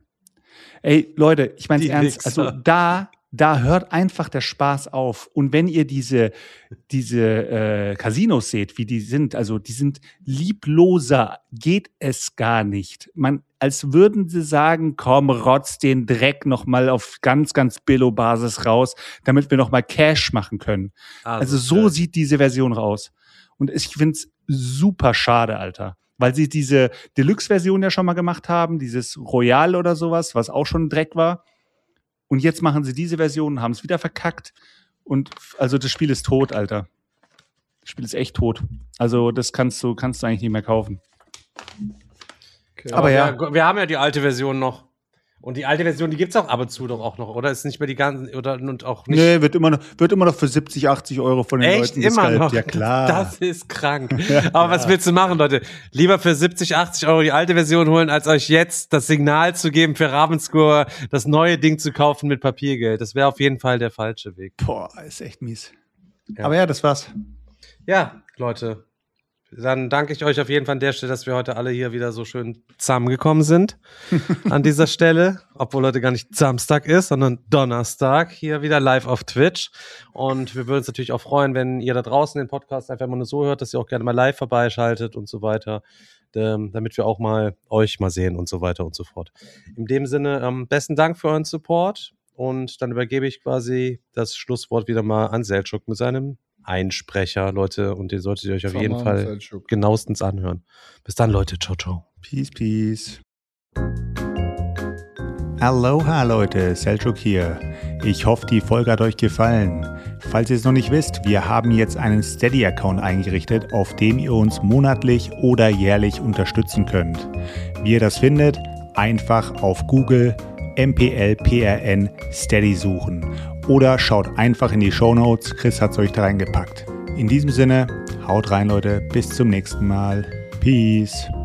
Ey, Leute, ich meine Die ernst, Wichser. also da hört einfach der Spaß auf. Und wenn ihr diese Casinos seht, wie die sind, also die sind liebloser, geht es gar nicht. Als würden sie sagen, komm, rotz den Dreck noch mal auf ganz, ganz Billo-Basis raus, damit wir noch mal Cash machen können. Also so sieht diese Version raus. Und ich finde es super schade, Alter. Weil sie diese Deluxe-Version ja schon mal gemacht haben, dieses Royal oder sowas, was auch schon Dreck war. Und jetzt machen sie diese Version und haben es wieder verkackt. Und also das Spiel ist tot, Alter. Das Spiel ist echt tot. Also das kannst du eigentlich nicht mehr kaufen. Okay. Aber ja. Wir haben ja die alte Version noch. Und die alte Version, die gibt's auch ab und zu doch auch noch, oder? Ist nicht mehr die ganzen, oder und auch nicht. Nee, wird immer noch für 70, 80 Euro von den Echt? Leuten Immer gescalpt. noch? Ja, klar. Das ist krank. Aber was willst du machen, Leute? Lieber für 70, 80 Euro die alte Version holen, als euch jetzt das Signal zu geben, für Ravenscourt das neue Ding zu kaufen mit Papiergeld. Das wäre auf jeden Fall der falsche Weg. Boah, ist echt mies. Ja. Aber ja, das war's. Ja, Leute. Dann danke ich euch auf jeden Fall an der Stelle, dass wir heute alle hier wieder so schön zusammengekommen sind. An dieser Stelle. Obwohl heute gar nicht Samstag ist, sondern Donnerstag. Hier wieder live auf Twitch. Und wir würden uns natürlich auch freuen, wenn ihr da draußen den Podcast einfach mal nur so hört, dass ihr auch gerne mal live vorbeischaltet und so weiter. Damit wir auch mal euch mal sehen und so weiter und so fort. In dem Sinne, besten Dank für euren Support. Und dann übergebe ich quasi das Schlusswort wieder mal an Selçuk mit seinem Einsprecher, Leute, und den solltet ihr euch auf jeden Tamam, Fall Selçuk. genauestens anhören. Bis dann, Leute. Ciao, ciao. Peace, peace. Aloha, Leute. Selçuk hier. Ich hoffe, die Folge hat euch gefallen. Falls ihr es noch nicht wisst, wir haben jetzt einen Steady-Account eingerichtet, auf dem ihr uns monatlich oder jährlich unterstützen könnt. Wie ihr das findet, einfach auf Google MPLPRN Steady suchen. Oder schaut einfach in die Shownotes, Chris hat es euch da reingepackt. In diesem Sinne, haut rein, Leute, bis zum nächsten Mal. Peace.